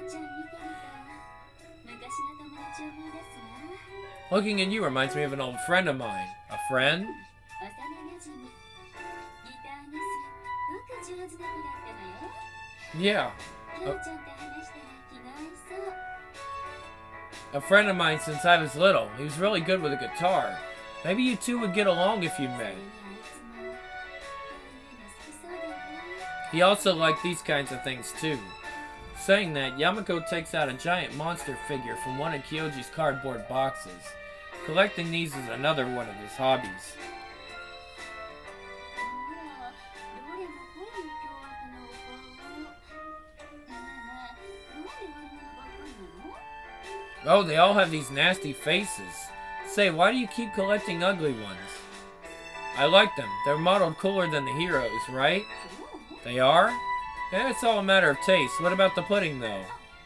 Looking at you reminds me of an old friend of mine. A friend? Yeah. A friend of mine since I was little. He was really good with a guitar. Maybe you two would get along if you met. He also liked these kinds of things too. Saying that, Yamako takes out a giant monster figure from one of Kyoji's cardboard boxes. Collecting these is another one of his hobbies. Oh, they all have these nasty faces. Say, why do you keep collecting ugly ones? I like them. They're modeled cooler than the heroes, right? They are? Yeah, it's all a matter of taste. What about the pudding, though?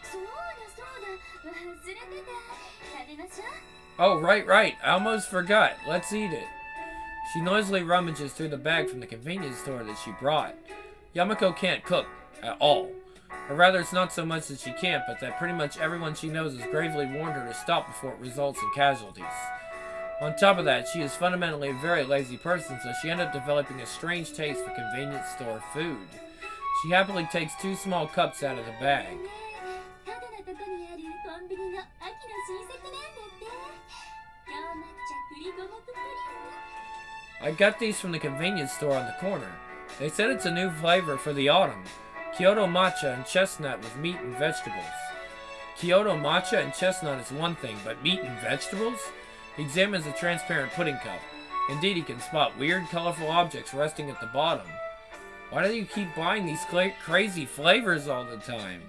Oh, right. I almost forgot. Let's eat it. She noisily rummages through the bag from the convenience store that she brought. Yamako can't cook at all. Or rather, it's not so much that she can't, but that pretty much everyone she knows has gravely warned her to stop before it results in casualties. On top of that, she is fundamentally a very lazy person, so she ended up developing a strange taste for convenience store food. She happily takes 2 small cups out of the bag. I got these from the convenience store on the corner. They said it's a new flavor for the autumn. Kyoto matcha and chestnut with meat and vegetables. Kyoto matcha and chestnut is one thing, but meat and vegetables? He examines the transparent pudding cup. Indeed, he can spot weird, colorful objects resting at the bottom. Why do you keep buying these crazy flavors all the time?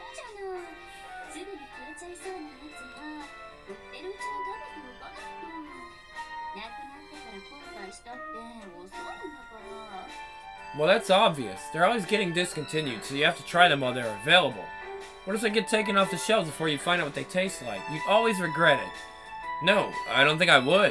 Well, that's obvious. They're always getting discontinued, so you have to try them while they're available. What if they get taken off the shelves before you find out what they taste like? You'd always regret it. No, I don't think I would.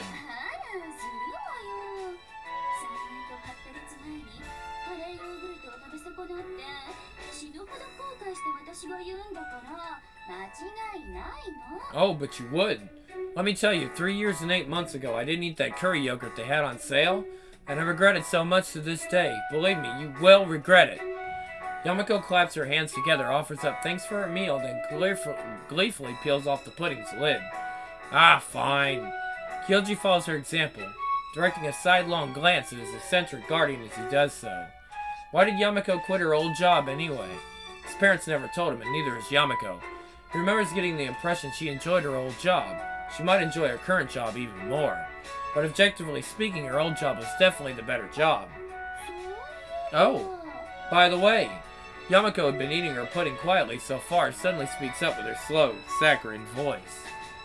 Oh, but you would. Let me tell you, 3 years and 8 months ago, I didn't eat that curry yogurt they had on sale, and I regret it so much to this day. Believe me, you will regret it. Yamako claps her hands together, offers up thanks for her meal, then gleefully peels off the pudding's lid. Ah, fine. Kyoji follows her example, directing a sidelong glance at his eccentric guardian as he does so. Why did Yamako quit her old job anyway? His parents never told him, and neither has Yamako. He remembers getting the impression she enjoyed her old job. She might enjoy her current job even more. But objectively speaking, her old job was definitely the better job. Oh, by the way, Yamako had been eating her pudding quietly so far, suddenly speaks up with her slow, saccharine voice.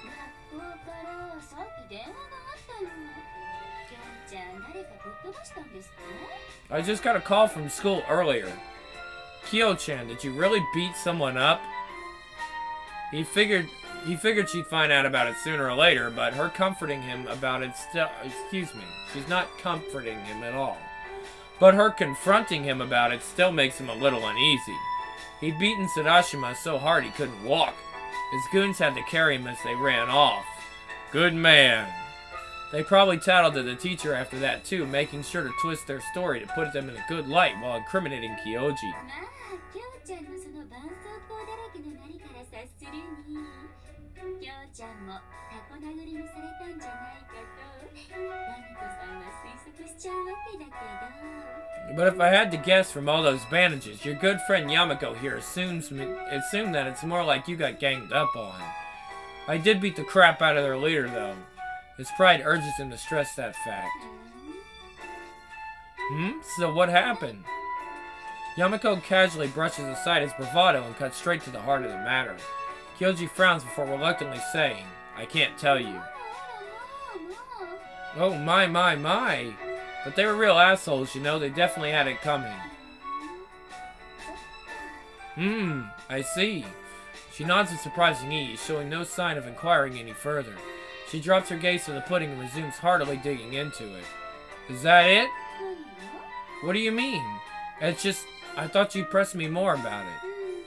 I just got a call from school earlier. Kyo-chan, did you really beat someone up? He figured she'd find out about it sooner or later, but her comforting him about it she's not comforting him at all. But her confronting him about it still makes him a little uneasy. He'd beaten Sadashima so hard he couldn't walk. His goons had to carry him as they ran off. Good man. They probably tattled to the teacher after that too, making sure to twist their story to put them in a good light while incriminating Kyoji. But if I had to guess from all those bandages, your good friend Yamako here assumed that it's more like you got ganged up on. I did beat the crap out of their leader, though. His pride urges him to stress that fact. So what happened? Yamako casually brushes aside his bravado and cuts straight to the heart of the matter. Kyoji frowns before reluctantly saying, I can't tell you. Oh my. But they were real assholes, you know, they definitely had it coming. I see. She nods with surprising ease, showing no sign of inquiring any further. She drops her gaze to the pudding and resumes heartily digging into it. Is that it? What do you mean? It's just, I thought you'd press me more about it.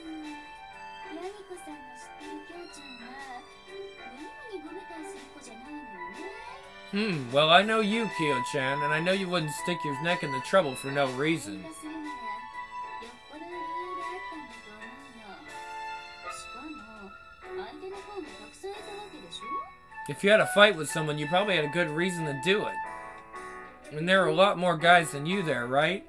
Well, I know you, Kyo-chan, and I know you wouldn't stick your neck in the trouble for no reason. If you had a fight with someone, you probably had a good reason to do it. And there are a lot more guys than you there, right?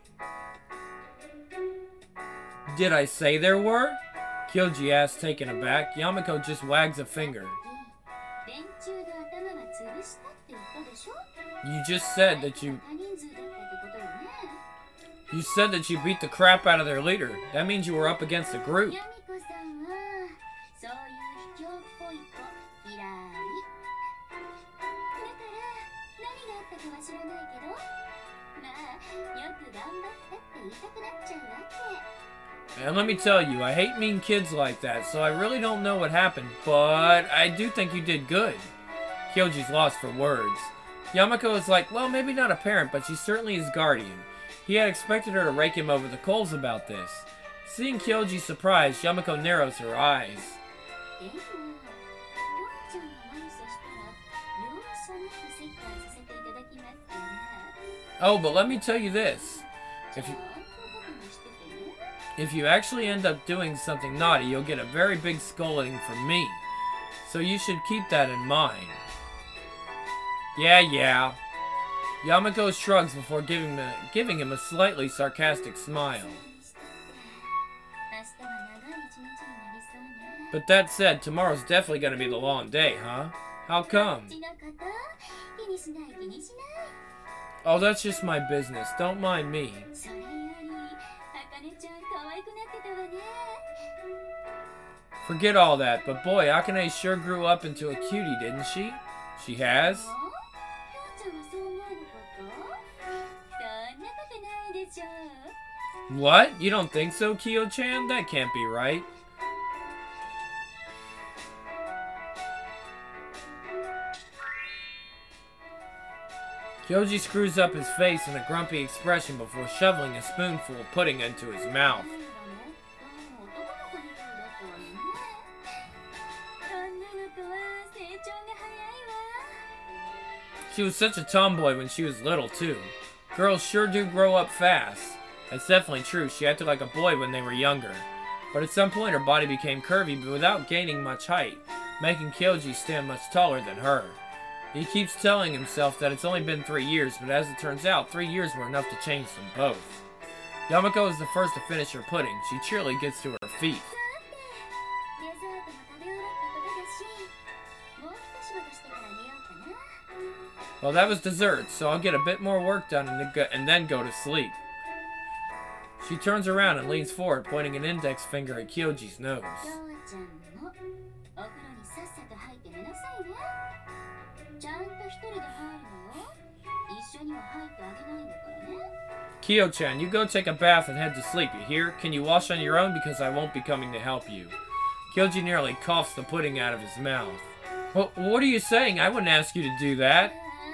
Did I say there were? Kyoji asks, taken aback. Yamako just wags a finger. You just said that you said that you beat the crap out of their leader. That means you were up against a group. And let me tell you, I hate mean kids like that, so I really don't know what happened, but I do think you did good. Kyoji's lost for words. Yamako is like, well, maybe not a parent, but she's certainly his guardian. He had expected her to rake him over the coals about this. Seeing Kyoji's surprise, Yamako narrows her eyes. Oh, but let me tell you this. If you actually end up doing something naughty, you'll get a very big scolding from me. So you should keep that in mind. Yeah. Yamako shrugs before giving him a slightly sarcastic smile. But that said, tomorrow's definitely gonna be the long day, huh? How come? Oh, that's just my business. Don't mind me. Forget all that, but boy, Akane sure grew up into a cutie, didn't she? She has? What? You don't think so, Kyo-chan? That can't be right. Kyoji screws up his face in a grumpy expression before shoveling a spoonful of pudding into his mouth. She was such a tomboy when she was little, too. Girls sure do grow up fast. That's definitely true. She acted like a boy when they were younger. But at some point her body became curvy but without gaining much height, making Kyoji stand much taller than her. He keeps telling himself that it's only been 3 years, but as it turns out, 3 years were enough to change them both. Yamako is the first to finish her pudding. She cheerily gets to her feet. Well, that was dessert, so I'll get a bit more work done and then go to sleep. She turns around and leans forward, pointing an index finger at Kyoji's nose. Kyo-chan, you go take a bath and head to sleep, you hear? Can you wash on your own because I won't be coming to help you? Kyoji nearly coughs the pudding out of his mouth. What are you saying? I wouldn't ask you to do that.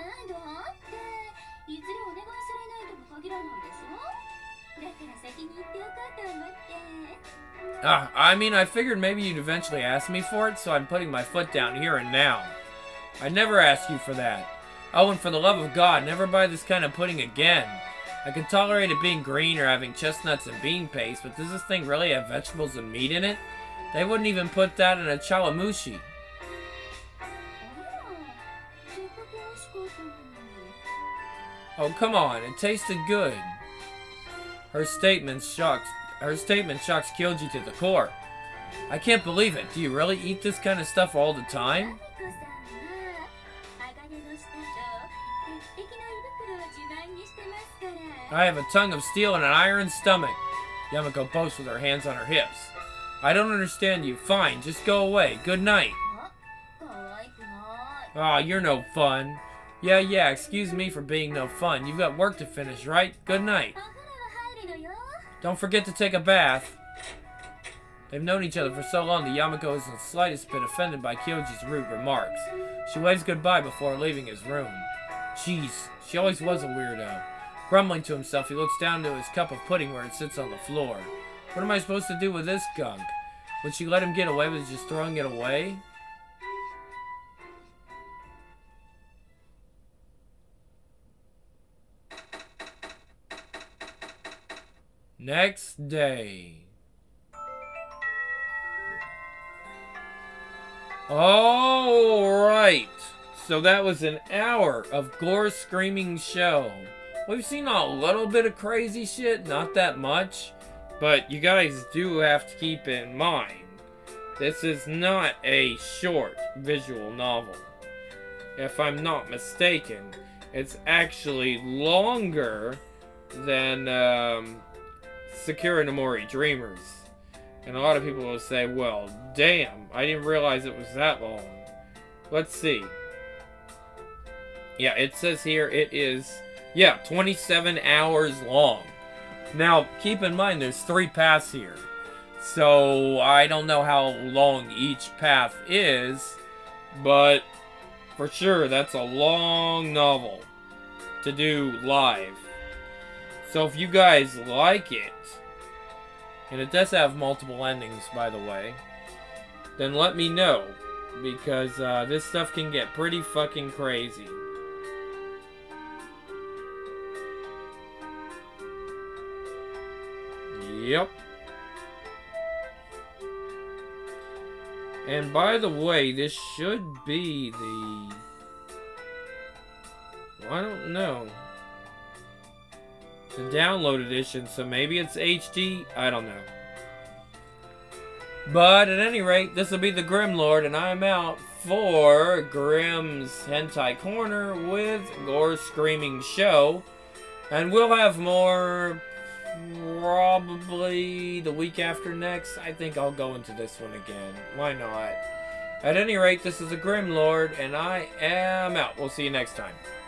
I mean, I figured maybe you'd eventually ask me for it, so I'm putting my foot down here and now. I'd never ask you for that. Oh, and for the love of God, never buy this kind of pudding again. I can tolerate it being green or having chestnuts and bean paste, but does this thing really have vegetables and meat in it? They wouldn't even put that in a chawamushi. Oh, come on, it tasted good. Her statement shocks Kyoji to the core. I can't believe it. Do you really eat this kind of stuff all the time? I have a tongue of steel and an iron stomach. Yamako boasts with her hands on her hips. I don't understand you. Fine, just go away. Good night. Aw, you're no fun. Yeah, excuse me for being no fun. You've got work to finish, right? Good night. Don't forget to take a bath. They've known each other for so long that Yamako isn't the slightest bit offended by Kyoji's rude remarks. She waves goodbye before leaving his room. Jeez, she always was a weirdo. Grumbling to himself, he looks down to his cup of pudding where it sits on the floor. What am I supposed to do with this gunk? Would she let him get away with just throwing it away? Next day. Alright. So that was an hour of gore screaming show. We've seen a little bit of crazy shit, not that much. But you guys do have to keep in mind, this is not a short visual novel. If I'm not mistaken, it's actually longer than Sakura no Mori Dreamers. And a lot of people will say, well, damn, I didn't realize it was that long. Let's see. Yeah, it says here it is, 27 hours long. Now, keep in mind, there's 3 paths here. So, I don't know how long each path is, but for sure, that's a long novel to do live. So, if you guys like it, and it does have multiple endings, by the way, then let me know, because this stuff can get pretty fucking crazy. Yep. And by the way, this should be the... I don't know. The download edition, so maybe it's HD? I don't know. But at any rate, this will be the Grim Lord, and I'm out for Grimm's Hentai Corner with Gore Screaming Show. And we'll have more... probably the week after next. I think I'll go into this one again. Why not? At any rate, this is the Grim Lord, and I am out. We'll see you next time.